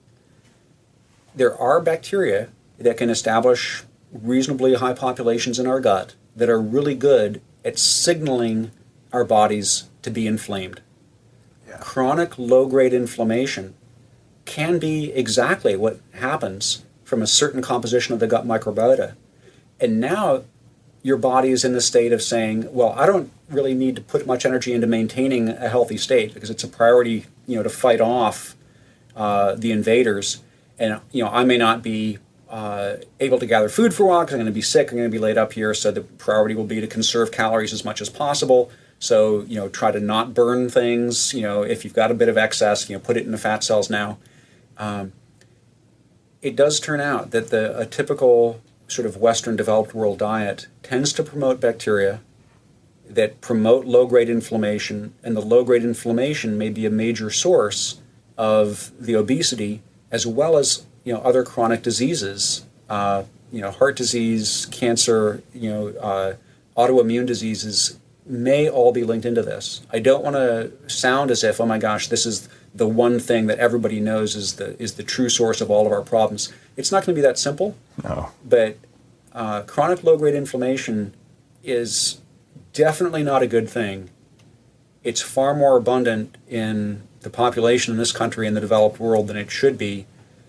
There are bacteria that can establish reasonably high populations in our gut that are really good at signaling our bodies to be inflamed. Yeah. Chronic low-grade inflammation can be exactly what happens from a certain composition of the gut microbiota. And now your body is in the state of saying, well, I don't really need to put much energy into maintaining a healthy state, because it's a priority, you know, to fight off uh, the invaders. And, you know, I may not be uh, able to gather food for a while because I'm going to be sick, I'm going to be laid up here, so the priority will be to conserve calories as much as possible. So, you know, try to not burn things. You know, if you've got a bit of excess, you know, put it in the fat cells now. Um, it does turn out that the a typical sort of Western developed world diet tends to promote bacteria that promote low-grade inflammation, and the low-grade inflammation may be a major source of the obesity, as well as, you know, other chronic diseases, uh, you know, heart disease, cancer, you know, uh, autoimmune diseases may all be linked into this. I don't want to sound as if, oh my gosh, this is the one thing that everybody knows is the is the true source of all of our problems. It's not going to be that simple. No. But uh, chronic low-grade inflammation is definitely not a good thing. It's far more abundant in the population in this country in the developed world than it should be.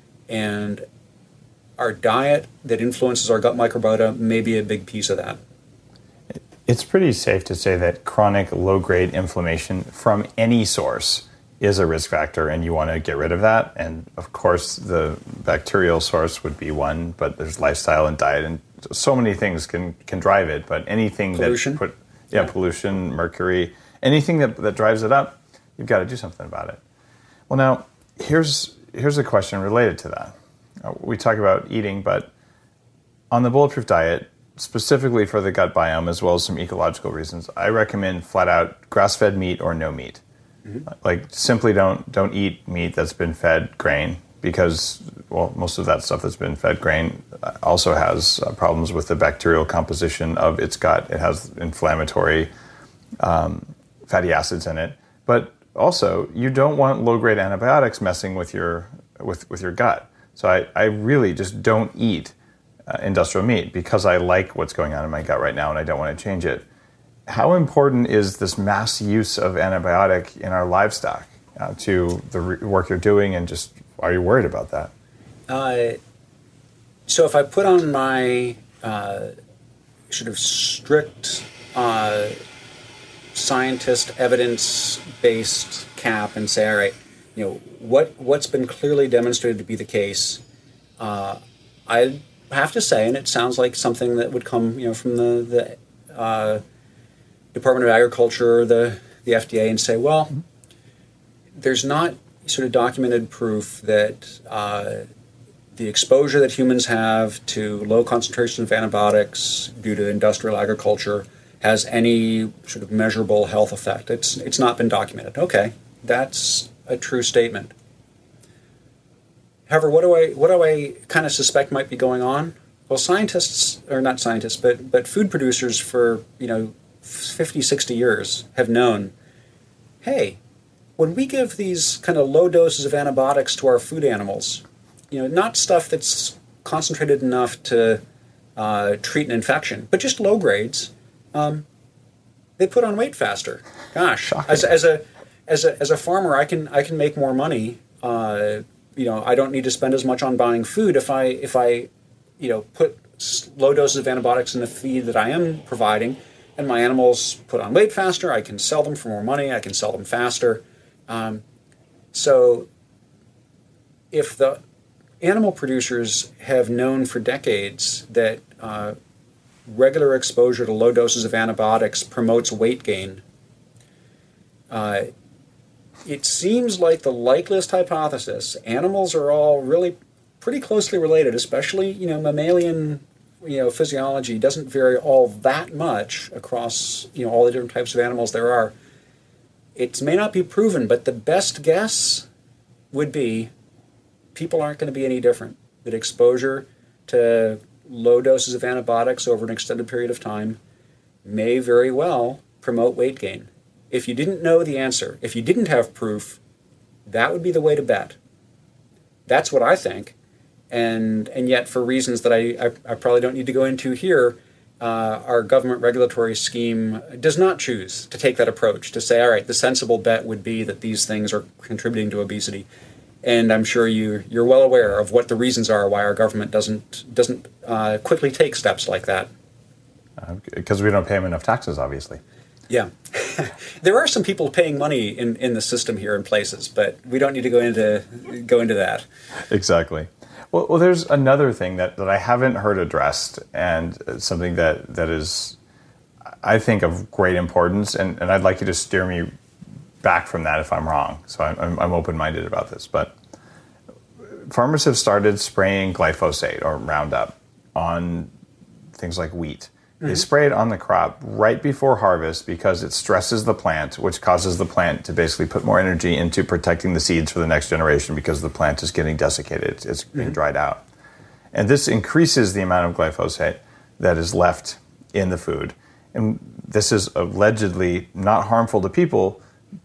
And our diet that influences our gut microbiota may be a big piece of that. It's pretty safe to say that chronic low-grade inflammation from any source is a risk factor, and you want to get rid of that. And of course, the bacterial source would be one, but there's lifestyle and diet, and so many things can, can drive it. But anything pollution. that put, yeah, yeah, pollution, mercury, anything that, that drives it up, you've got to do something about it. Well, now here's here's a question related to that. Uh, we talk about eating, but on the Bulletproof diet, specifically for the gut biome, as well as some ecological reasons, I recommend flat out grass-fed meat or no meat. Mm-hmm. Like, simply don't don't eat meat that's been fed grain, because, well, most of that stuff that's been fed grain also has uh, problems with the bacterial composition of its gut. It has inflammatory um, fatty acids in it. But also, you don't want low-grade antibiotics messing with your with, with your gut. So I, I really just don't eat Uh, industrial meat, because I like what's going on in my gut right now and I don't want to change it. How important is this mass use of antibiotic in our livestock uh, to the re- work you're doing, and just are you worried about that? Uh, so if I put on my uh, sort of strict uh, scientist evidence-based cap and say, all right, you know, what, what's been clearly demonstrated to be the case, uh, I have to say, and it sounds like something that would come, you know, from the, the uh, Department of Agriculture, the, the F D A, and say, well, mm-hmm. there's not sort of documented proof that uh, the exposure that humans have to low concentrations of antibiotics due to industrial agriculture has any sort of measurable health effect. It's it's not been documented. Okay, that's a true statement. However, what do I what do I kind of suspect might be going on? Well, scientists, or not scientists, but but food producers for, you know, fifty, sixty years have known, hey, when we give these kind of low doses of antibiotics to our food animals, you know, not stuff that's concentrated enough to uh, treat an infection, but just low grades, um, they put on weight faster. Gosh, as, as a as a as a farmer, I can I can make more money. Uh, you know, I don't need to spend as much on buying food if I if I, you know, put low doses of antibiotics in the feed that I am providing, and my animals put on weight faster. I can sell them for more money. I can sell them faster. Um, so, if the animal producers have known for decades that uh, regular exposure to low doses of antibiotics promotes weight gain, uh, it seems like the likeliest hypothesis, animals are all really pretty closely related, especially, you know, mammalian, you know, physiology doesn't vary all that much across, you know, all the different types of animals there are. It may not be proven, but the best guess would be people aren't going to be any different. That exposure to low doses of antibiotics over an extended period of time may very well promote weight gain. If you didn't know the answer, if you didn't have proof, that would be the way to bet. That's what I think. And and yet, for reasons that I, I, I probably don't need to go into here, uh, our government regulatory scheme does not choose to take that approach, to say, all right, the sensible bet would be that these things are contributing to obesity. And I'm sure you, you're well aware of what the reasons are why our government doesn't, doesn't uh, quickly take steps like that. Because uh, we don't pay them enough taxes, obviously. Yeah. There are some people paying money in, in the system here in places, but we don't need to go into go into that. Exactly. Well, well there's another thing that, that I haven't heard addressed, and something that, that is, I think, of great importance, and, and I'd like you to steer me back from that if I'm wrong. So I'm, I'm open-minded about this. But farmers have started spraying glyphosate or Roundup on things like wheat. They mm-hmm. spray it on the crop right before harvest because it stresses the plant, which causes the plant to basically put more energy into protecting the seeds for the next generation because the plant is getting desiccated. It's, it's being mm-hmm. dried out. And this increases the amount of glyphosate that is left in the food. And this is allegedly not harmful to people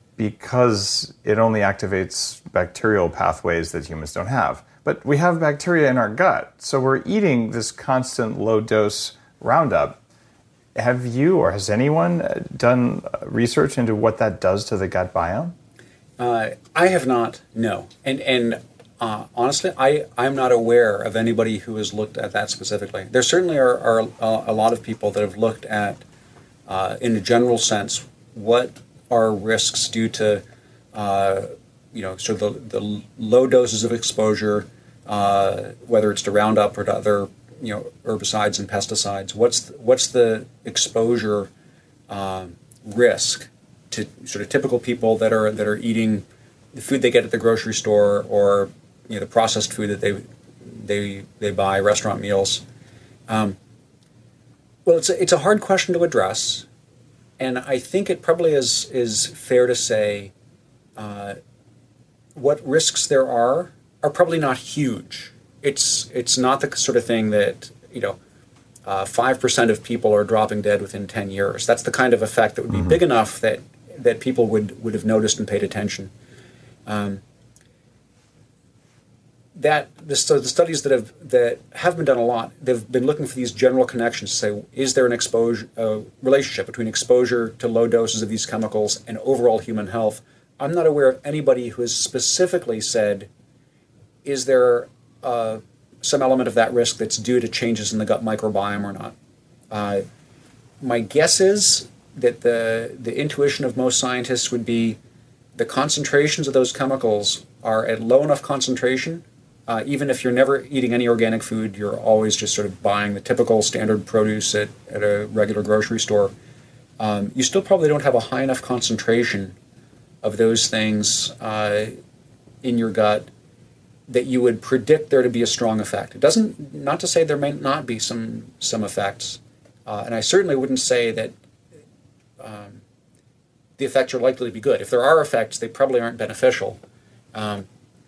because it only activates bacterial pathways that humans don't have. But we have bacteria in our gut, so we're eating this constant low-dose Roundup. Have you or has anyone done research into what that does to the gut biome? Uh, I have not, no. And and uh, honestly, I, I'm not aware of anybody who has looked at that specifically. There certainly are, are uh, a lot of people that have looked at, uh, in a general sense, what are risks due to, uh, you know, sort of the, the low doses of exposure, uh, whether it's to Roundup or to other, you know, herbicides and pesticides. What's the, what's the exposure um, risk to sort of typical people that are that are eating the food they get at the grocery store, or, you know, the processed food that they they they buy, restaurant meals? Um, well, it's a, it's a hard question to address, and I think it probably is is fair to say uh, what risks there are are probably not huge. It's it's not the sort of thing that, you know, uh, five percent of people are dropping dead within ten years. That's the kind of effect that would be mm-hmm. big enough that, that people would, would have noticed and paid attention. Um, that the, so the studies that have that have been done a lot, they've been looking for these general connections to say, is there an exposure uh, relationship between exposure to low doses of these chemicals and overall human health? I'm not aware of anybody who has specifically said, is there Uh, some element of that risk that's due to changes in the gut microbiome or not. Uh, my guess is that the the intuition of most scientists would be the concentrations of those chemicals are at low enough concentration. Uh, even if you're never eating any organic food, you're always just sort of buying the typical standard produce at, at a regular grocery store. Um, you still probably don't have a high enough concentration of those things uh, in your gut that you would predict there to be a strong effect. It doesn't, not to say there may not be some some effects, uh, and I certainly wouldn't say that um, the effects are likely to be good. If there are effects, they probably aren't beneficial. Um,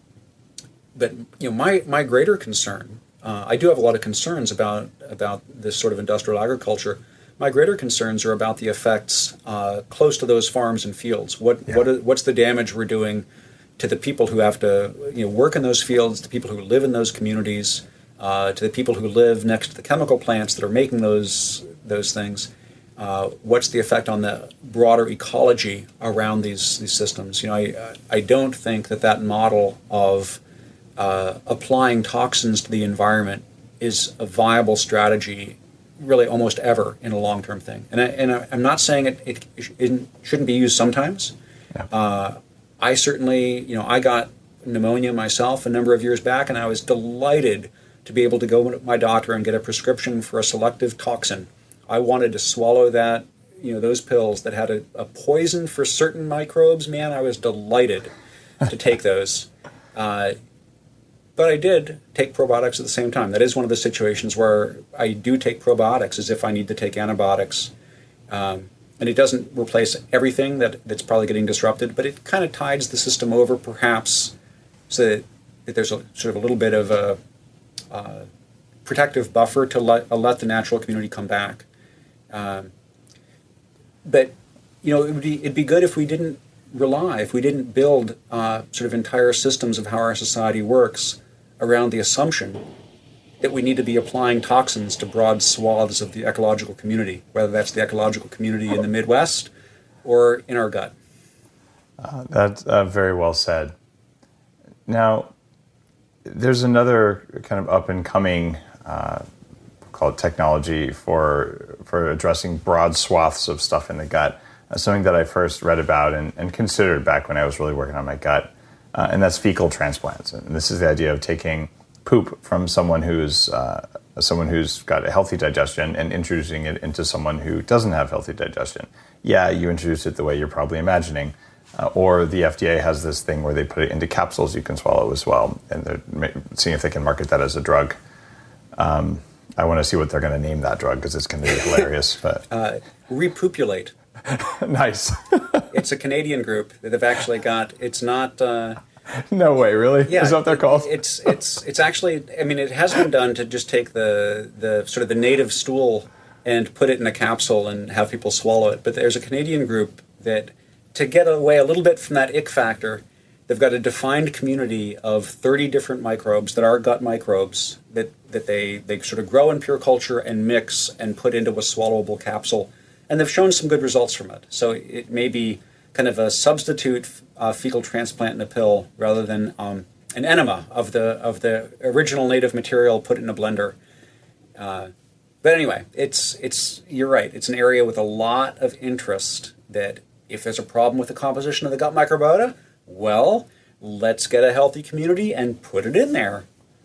but you know, my my greater concern, uh, I do have a lot of concerns about about this sort of industrial agriculture. My greater concerns are about the effects uh, close to those farms and fields. What yeah. what what's the damage we're doing to the people who have to, you know, work in those fields, to people who live in those communities, uh, to the people who live next to the chemical plants that are making those those things. Uh, what's the effect on the broader ecology around these these systems? You know, I I don't think that that model of uh, applying toxins to the environment is a viable strategy, really, almost ever in a long-term thing. And I, and I, I'm not saying it, it it shouldn't be used sometimes. Yeah. Uh, I certainly, you know, I got pneumonia myself a number of years back, and I was delighted to be able to go to my doctor and get a prescription for a selective toxin. I wanted to swallow that, you know, those pills that had a, a poison for certain microbes. Man, I was delighted to take those. Uh, but I did take probiotics at the same time. That is one of the situations where I do take probiotics as if I need to take antibiotics. Um, and it doesn't replace everything that, that's probably getting disrupted, but it kind of tides the system over perhaps so that, that there's a sort of a little bit of a uh, protective buffer to let, uh, let the natural community come back. Um, but, you know, it would be, it'd be good if we didn't rely, if we didn't build uh, sort of entire systems of how our society works around the assumption that we need to be applying toxins to broad swaths of the ecological community, whether that's the ecological community in the Midwest or in our gut. Uh, that's uh, very well said. Now, there's another kind of up-and-coming uh, called technology for for addressing broad swaths of stuff in the gut. Uh, something that I first read about and, and considered back when I was really working on my gut, uh, and that's fecal transplants. And this is the idea of taking poop from someone who's uh, someone who's got a healthy digestion and introducing it into someone who doesn't have healthy digestion. Yeah, you introduce it the way you're probably imagining, uh, or the F D A has this thing where they put it into capsules you can swallow as well, and they're seeing if they can market that as a drug. Um, I want to see what they're going to name that drug because it's going to be hilarious. But uh, Repopulate. Nice. It's a Canadian group that they've actually got. It's not. Uh, no way, really? Yeah, is that what they're called? It's it's it's actually. I mean, it has been done to just take the the sort of the native stool and put it in a capsule and have people swallow it. But there's a Canadian group that, to get away a little bit from that ick factor, they've got a defined community of thirty different microbes that are gut microbes that that they they sort of grow in pure culture and mix and put into a swallowable capsule. And they've shown some good results from it. So it may be kind of a substitute uh, fecal transplant in a pill rather than um, an enema of the of the original native material put in a blender. Uh, but anyway, it's it's you're right. It's an area with a lot of interest that if there's a problem with the composition of the gut microbiota, well, let's get a healthy community and put it in there.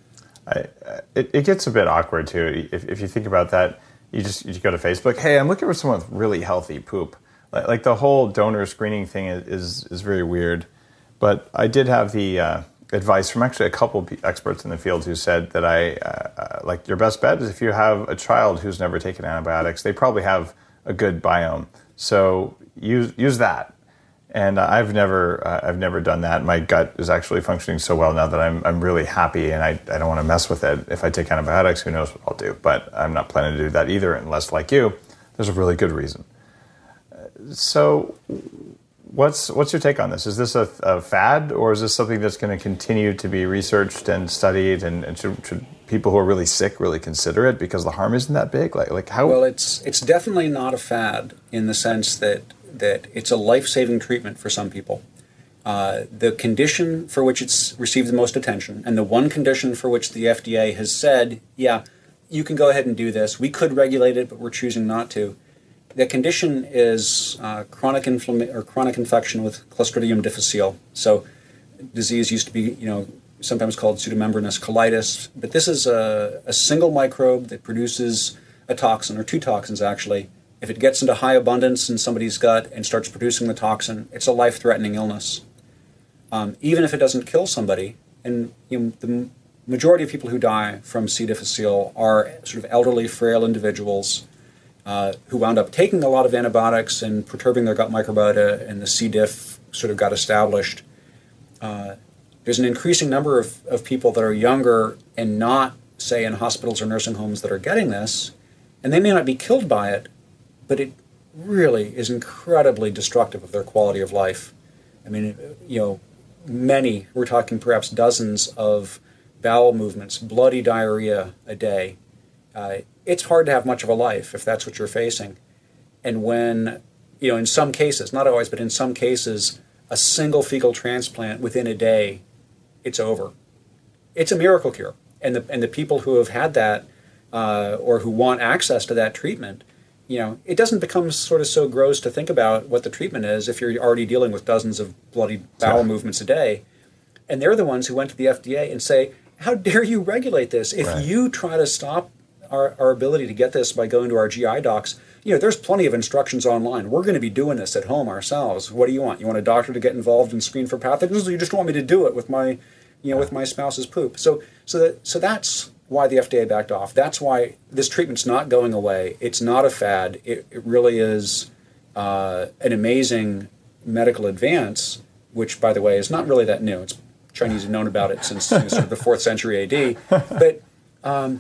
I, it, it gets a bit awkward, too, if, if you think about that. You just you just go to Facebook. Hey, I'm looking for someone with really healthy poop. Like, like the whole donor screening thing is is, is very weird. But I did have the uh, advice from actually a couple of experts in the field who said that I uh, like your best bet is if you have a child who's never taken antibiotics, they probably have a good biome. So use use that. And uh, I've never uh, I've never done that. My gut is actually functioning so well now that I'm I'm really happy, and I, I don't want to mess with it. If I take antibiotics, who knows what I'll do? But I'm not planning to do that either, unless, like you, there's a really good reason. So, what's what's your take on this? Is this a, a fad, or is this something that's going to continue to be researched and studied? And, and should, should people who are really sick really consider it because the harm isn't that big? Like like how? Well, it's it's definitely not a fad in the sense that. that it's a life-saving treatment for some people. Uh, the condition for which it's received the most attention, and the one condition for which the F D A has said, yeah, you can go ahead and do this. We could regulate it, but we're choosing not to. The condition is uh, chronic inflammation or chronic infection with Clostridium difficile. So, disease used to be, you know, sometimes called pseudomembranous colitis, but this is a, a single microbe that produces a toxin, or two toxins actually. If it gets into high abundance in somebody's gut and starts producing the toxin, it's a life-threatening illness. Um, even if it doesn't kill somebody, and you know, the majority of people who die from C. difficile are sort of elderly, frail individuals uh, who wound up taking a lot of antibiotics and perturbing their gut microbiota, and the C. diff sort of got established. Uh, there's an increasing number of, of people that are younger and not, say, in hospitals or nursing homes that are getting this, and they may not be killed by it, but it really is incredibly destructive of their quality of life. I mean, you know, many, we're talking perhaps dozens of bowel movements, bloody diarrhea a day. Uh, it's hard to have much of a life if that's what you're facing. And when, you know, in some cases, not always, but in some cases, a single fecal transplant within a day, it's over. It's a miracle cure. And the, and the people who have had that uh, or who want access to that treatment, you know, it doesn't become sort of so gross to think about what the treatment is if you're already dealing with dozens of bloody bowel yeah. movements a day. And they're the ones who went to the F D A and say, how dare you regulate this? If right. you try to stop our, our ability to get this by going to our G I docs, you know, there's plenty of instructions online. We're going to be doing this at home ourselves. What do you want? You want a doctor to get involved and screen for pathogens, or you just want me to do it with my, you know, with my spouse's poop. So, so that, so that's why the F D A backed off. That's why this treatment's not going away. It's not a fad. It, it really is uh, an amazing medical advance, which, by the way, is not really that new. It's Chinese have known about it since you know, sort of the fourth century A D. But um,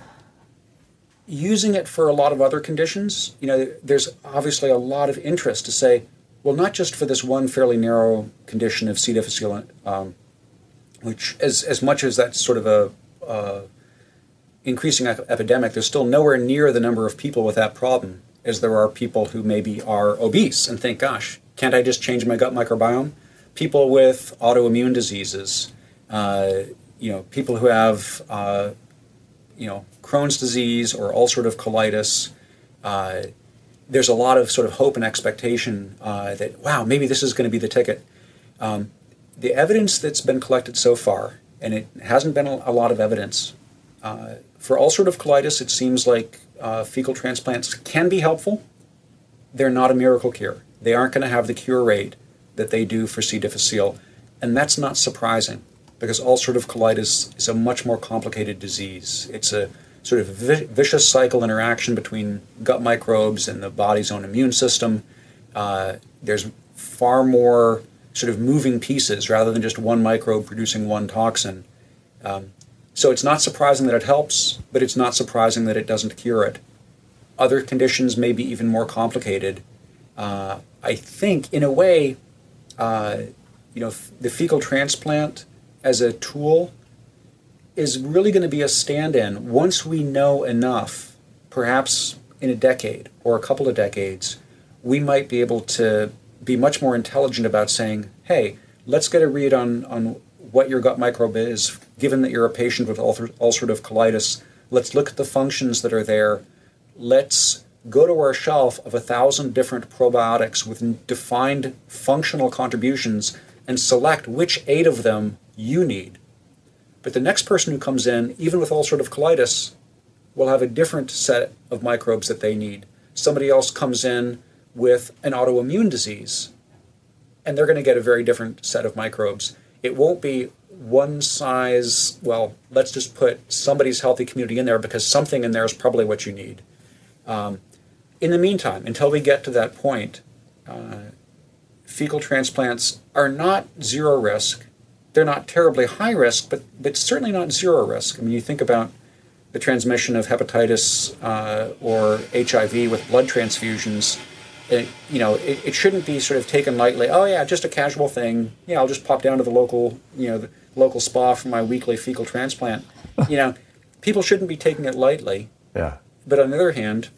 using it for a lot of other conditions, you know, there's obviously a lot of interest to say, well, not just for this one fairly narrow condition of C. difficile, um, which as as much as that's sort of a uh, increasing ep- epidemic, there's still nowhere near the number of people with that problem as there are people who maybe are obese and think, gosh, can't I just change my gut microbiome? People with autoimmune diseases, uh, you know, people who have, uh, you know, Crohn's disease or ulcerative colitis. Uh, there's a lot of sort of hope and expectation uh, that, wow, maybe this is going to be the ticket. Um, the evidence that's been collected so far, and it hasn't been a, a lot of evidence, uh, for ulcerative colitis, it seems like uh, fecal transplants can be helpful. They're not a miracle cure. They aren't going to have the cure rate that they do for C. difficile, and that's not surprising because ulcerative colitis is a much more complicated disease. It's a sort of vi- vicious cycle interaction between gut microbes and the body's own immune system. Uh, there's far more sort of moving pieces rather than just one microbe producing one toxin. Um, so it's not surprising that it helps, but it's not surprising that it doesn't cure it. Other conditions may be even more complicated. Uh, I think, in a way, uh, you know, f- the fecal transplant as a tool is really going to be a stand-in once we know enough, perhaps in a decade or a couple of decades, we might be able to be much more intelligent about saying, hey, let's get a read on, on what your gut microbe is. Given that you're a patient with ulcer- ulcerative colitis, let's look at the functions that are there. Let's go to our shelf of a thousand different probiotics with defined functional contributions and select which eight of them you need. But the next person who comes in, even with ulcerative colitis, will have a different set of microbes that they need. Somebody else comes in with an autoimmune disease, and they're going to get a very different set of microbes. It won't be one size, well, let's just put somebody's healthy community in there because something in there is probably what you need. Um, in the meantime, until we get to that point, uh, fecal transplants are not zero risk. They're not terribly high risk, but, but certainly not zero risk. I mean, you think about the transmission of hepatitis uh, or H I V with blood transfusions. It, you know, it, it shouldn't be sort of taken lightly. Oh yeah, just a casual thing. Yeah, I'll just pop down to the local, you know, the local spa for my weekly fecal transplant. You know, people shouldn't be taking it lightly. Yeah. But on the other hand,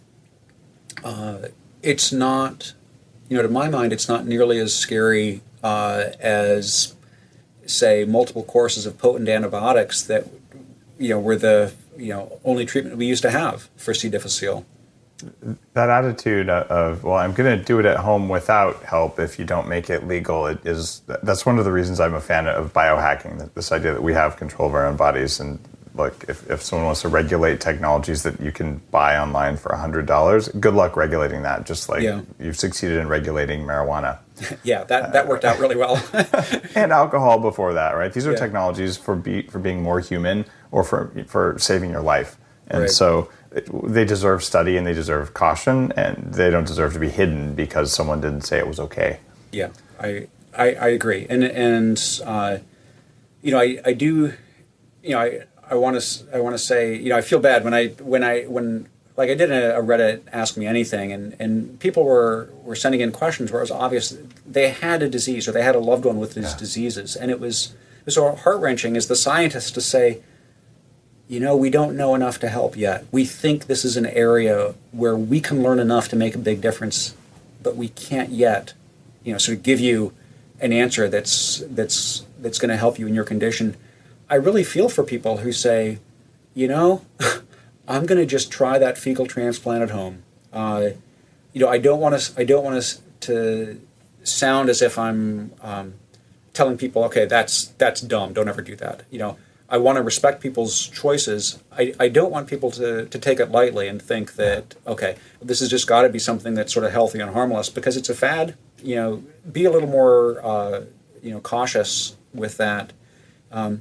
uh, it's not, you know, to my mind, it's not nearly as scary uh, as, say, multiple courses of potent antibiotics that, you know, were the, you know, only treatment we used to have for C. difficile. That attitude of, well, I'm going to do it at home without help if you don't make it legal, it is, that's one of the reasons I'm a fan of biohacking, this idea that we have control of our own bodies. And look, if, if someone wants to regulate technologies that you can buy online for one hundred dollars, good luck regulating that, just like yeah. you've succeeded in regulating marijuana. Yeah, that, that worked out really well. And alcohol before that, right? These are yeah. technologies for be, for being more human or for for saving your life. And right. so it, they deserve study and they deserve caution, and they don't deserve to be hidden because someone didn't say it was okay. Yeah, I I, I agree. And, and uh, you know, I, I do, you know, I I want to I want to say, you know, I feel bad when I when I when like I did a, a Reddit Ask Me Anything, and, and people were, were sending in questions where it was obvious they had a disease or they had a loved one with these yeah. diseases, and it was it was so heart wrenching as the scientist to say, you know, we don't know enough to help yet. We think this is an area where we can learn enough to make a big difference, but we can't yet, you know, sort of give you an answer that's that's that's going to help you in your condition. I really feel for people who say, you know, I'm going to just try that fecal transplant at home. Uh, you know, I don't want to. I don't want us to sound as if I'm um, telling people, okay, that's that's dumb. Don't ever do that. You know, I want to respect people's choices. I, I don't want people to, to take it lightly and think that, okay, this has just got to be something that's sort of healthy and harmless because it's a fad. You know, be a little more uh, you know cautious with that. Um,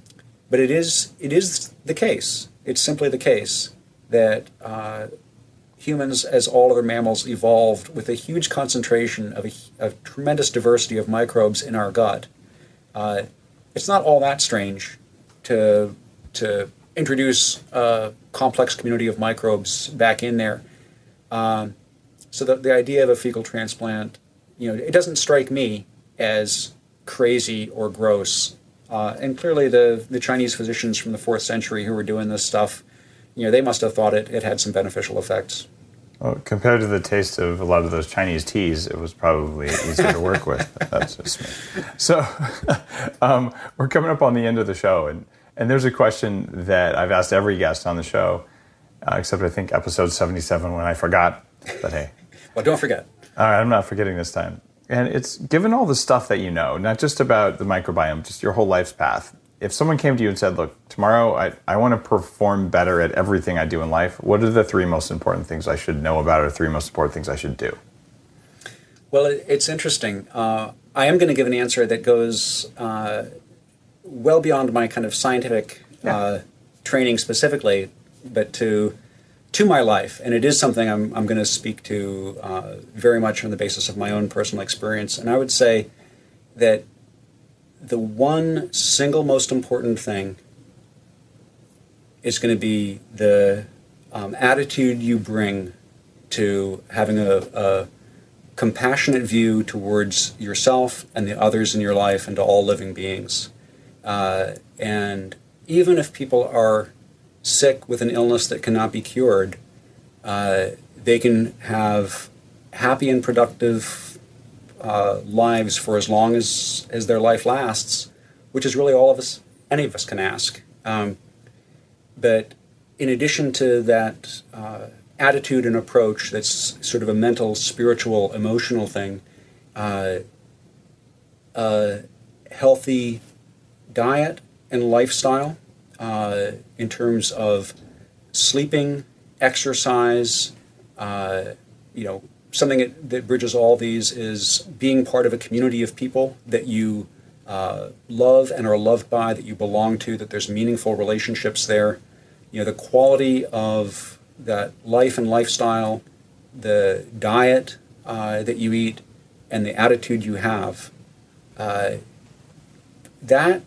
but it is it is the case. It's simply the case that uh, humans, as all other mammals, evolved with a huge concentration of a, a tremendous diversity of microbes in our gut. Uh, it's not all that strange to to introduce a complex community of microbes back in there. Um, so the, the idea of a fecal transplant, you know, it doesn't strike me as crazy or gross. Uh, and clearly the, the Chinese physicians from the fourth century who were doing this stuff, you know, they must have thought it, it had some beneficial effects. Well, compared to the taste of a lot of those Chinese teas, it was probably easier to work with. That's just me. So um, we're coming up on the end of the show, and, and there's a question that I've asked every guest on the show, uh, except I think episode seventy-seven when I forgot. But hey. Well, don't forget. All right, I'm not forgetting this time. And it's given all the stuff that you know, not just about the microbiome, just your whole life's path. If someone came to you and said, look, tomorrow I, I want to perform better at everything I do in life, what are the three most important things I should know about or three most important things I should do? Well, it, it's interesting. Uh, I am going to give an answer that goes uh, well beyond my kind of scientific yeah. uh, training specifically, but to to my life. And it is something I'm, I'm going to speak to uh, very much on the basis of my own personal experience. And I would say that the one single most important thing is going to be the um, attitude you bring to having a, a compassionate view towards yourself and the others in your life and to all living beings. Uh, and even if people are sick with an illness that cannot be cured, uh, they can have happy and productive Uh, lives for as long as, as their life lasts, which is really all of us, any of us can ask. Um, but in addition to that uh, attitude and approach that's sort of a mental, spiritual, emotional thing, uh, a healthy diet and lifestyle uh, in terms of sleeping, exercise, uh, you know, something that, that bridges all these is being part of a community of people that you uh, love and are loved by, that you belong to, that there's meaningful relationships there. You know, the quality of that life and lifestyle, the diet uh, that you eat, and the attitude you have, uh, that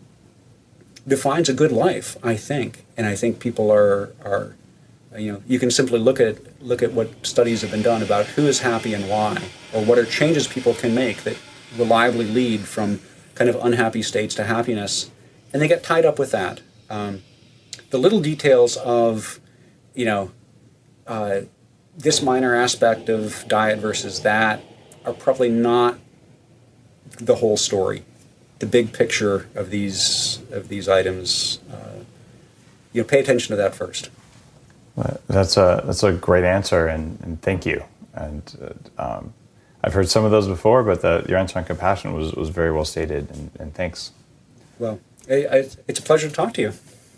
defines a good life, I think. And I think people are are you know, you can simply look at look at what studies have been done about who is happy and why, or what are changes people can make that reliably lead from kind of unhappy states to happiness, and they get tied up with that. Um, the little details of, you know, uh, this minor aspect of diet versus that are probably not the whole story. The big picture of these of these items, uh, you know, pay attention to that first. That's a that's a great answer, and, and thank you. And uh, um, I've heard some of those before, but the, your answer on compassion was, was very well stated, and, and thanks. Well, I, I, it's a pleasure to talk to you.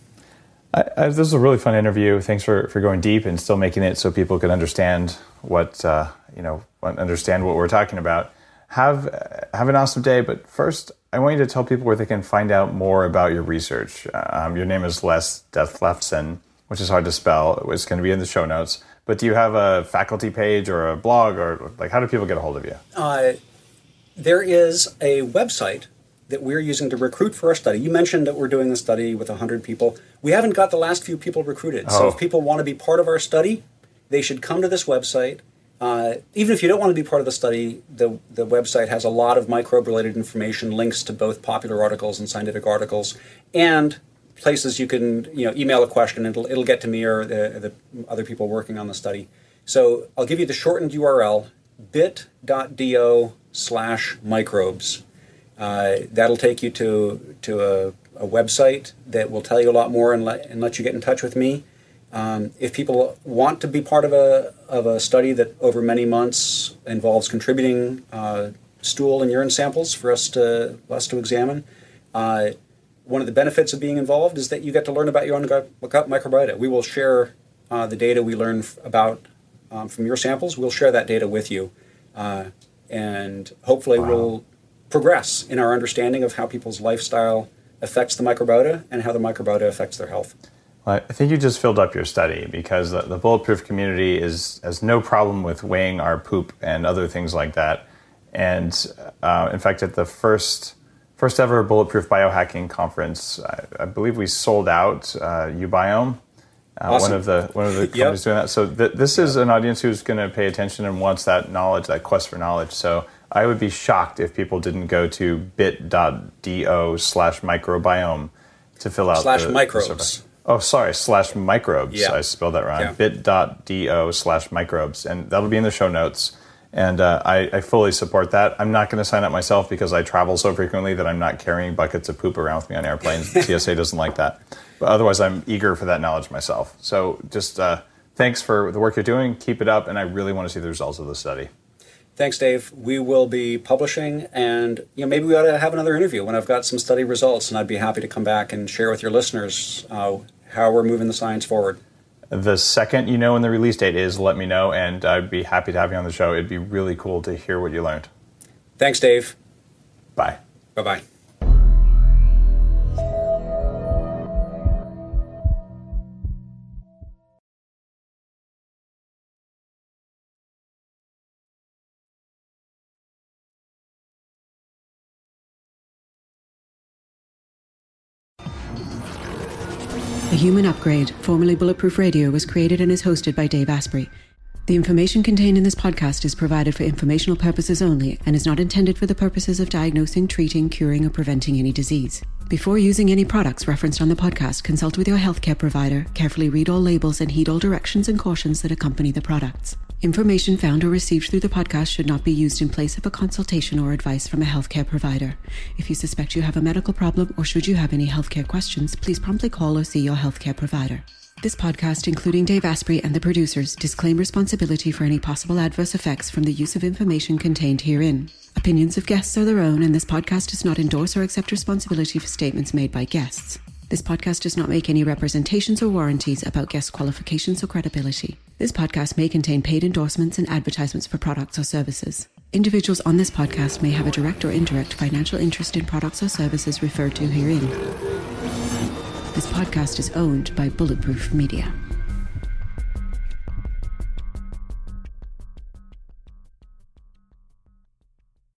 I, I, this was a really fun interview. Thanks for, for going deep and still making it so people can understand what uh, you know understand what we're talking about. Have have an awesome day. But first, I want you to tell people where they can find out more about your research. Um, your name is Les Dethlefsen, which is hard to spell. It's going to be in the show notes. But do you have a faculty page or a blog, or like how do people get a hold of you? Uh, there is a website that we're using to recruit for our study. You mentioned that we're doing the study with one hundred people. We haven't got the last few people recruited. Oh. So if people want to be part of our study, they should come to this website. Uh, even if you don't want to be part of the study, the, the website has a lot of microbe-related information, links to both popular articles and scientific articles, and places you can, you know, email a question and it'll, it'll get to me or the, the other people working on the study. So I'll give you the shortened U R L, bit.do slash microbes. Uh, that'll take you to to a, a website that will tell you a lot more and let, and let you get in touch with me. Um, if people want to be part of a of a study that over many months involves contributing uh, stool and urine samples for us to us to examine, uh, one of the benefits of being involved is that you get to learn about your own gut microbiota. We will share uh, the data we learn f- about um, from your samples. We'll share that data with you, uh, and hopefully wow. we'll progress in our understanding of how people's lifestyle affects the microbiota and how the microbiota affects their health. Well, I think you just filled up your study, because the, the Bulletproof community is has no problem with weighing our poop and other things like that. And uh, in fact, at the first first ever Bulletproof Biohacking Conference, I, I believe we sold out uh, Ubiome, uh, awesome. one of the one of the companies yep. doing that. So th- this is an audience who's going to pay attention and wants that knowledge, that quest for knowledge. So I would be shocked if people didn't go to bit.do slash microbiome to fill out slash the, microbes. The Oh, sorry, slash microbes. Yeah. I spelled that wrong. Yeah. bit.do slash microbes. And that'll be in the show notes. And uh, I, I fully support that. I'm not going to sign up myself because I travel so frequently that I'm not carrying buckets of poop around with me on airplanes. T S A doesn't like that. But otherwise, I'm eager for that knowledge myself. So just uh, thanks for the work you're doing. Keep it up. And I really want to see the results of the study. Thanks, Dave. We will be publishing, and you know, maybe we ought to have another interview when I've got some study results, and I'd be happy to come back and share with your listeners uh, how we're moving the science forward. The second you know when the release date is, let me know, and I'd be happy to have you on the show. It'd be really cool to hear what you learned. Thanks, Dave. Bye. Bye-bye. The Human Upgrade, formerly Bulletproof Radio, was created and is hosted by Dave Asprey. The information contained in this podcast is provided for informational purposes only and is not intended for the purposes of diagnosing, treating, curing, or preventing any disease. Before using any products referenced on the podcast, consult with your healthcare provider, carefully read all labels, and heed all directions and cautions that accompany the products. Information found or received through the podcast should not be used in place of a consultation or advice from a healthcare provider. If you suspect you have a medical problem or should you have any healthcare questions, please promptly call or see your healthcare provider. This podcast, including Dave Asprey and the producers, disclaim responsibility for any possible adverse effects from the use of information contained herein. Opinions of guests are their own, and this podcast does not endorse or accept responsibility for statements made by guests. This podcast does not make any representations or warranties about guest qualifications or credibility. This podcast may contain paid endorsements and advertisements for products or services. Individuals on this podcast may have a direct or indirect financial interest in products or services referred to herein. This podcast is owned by Bulletproof Media.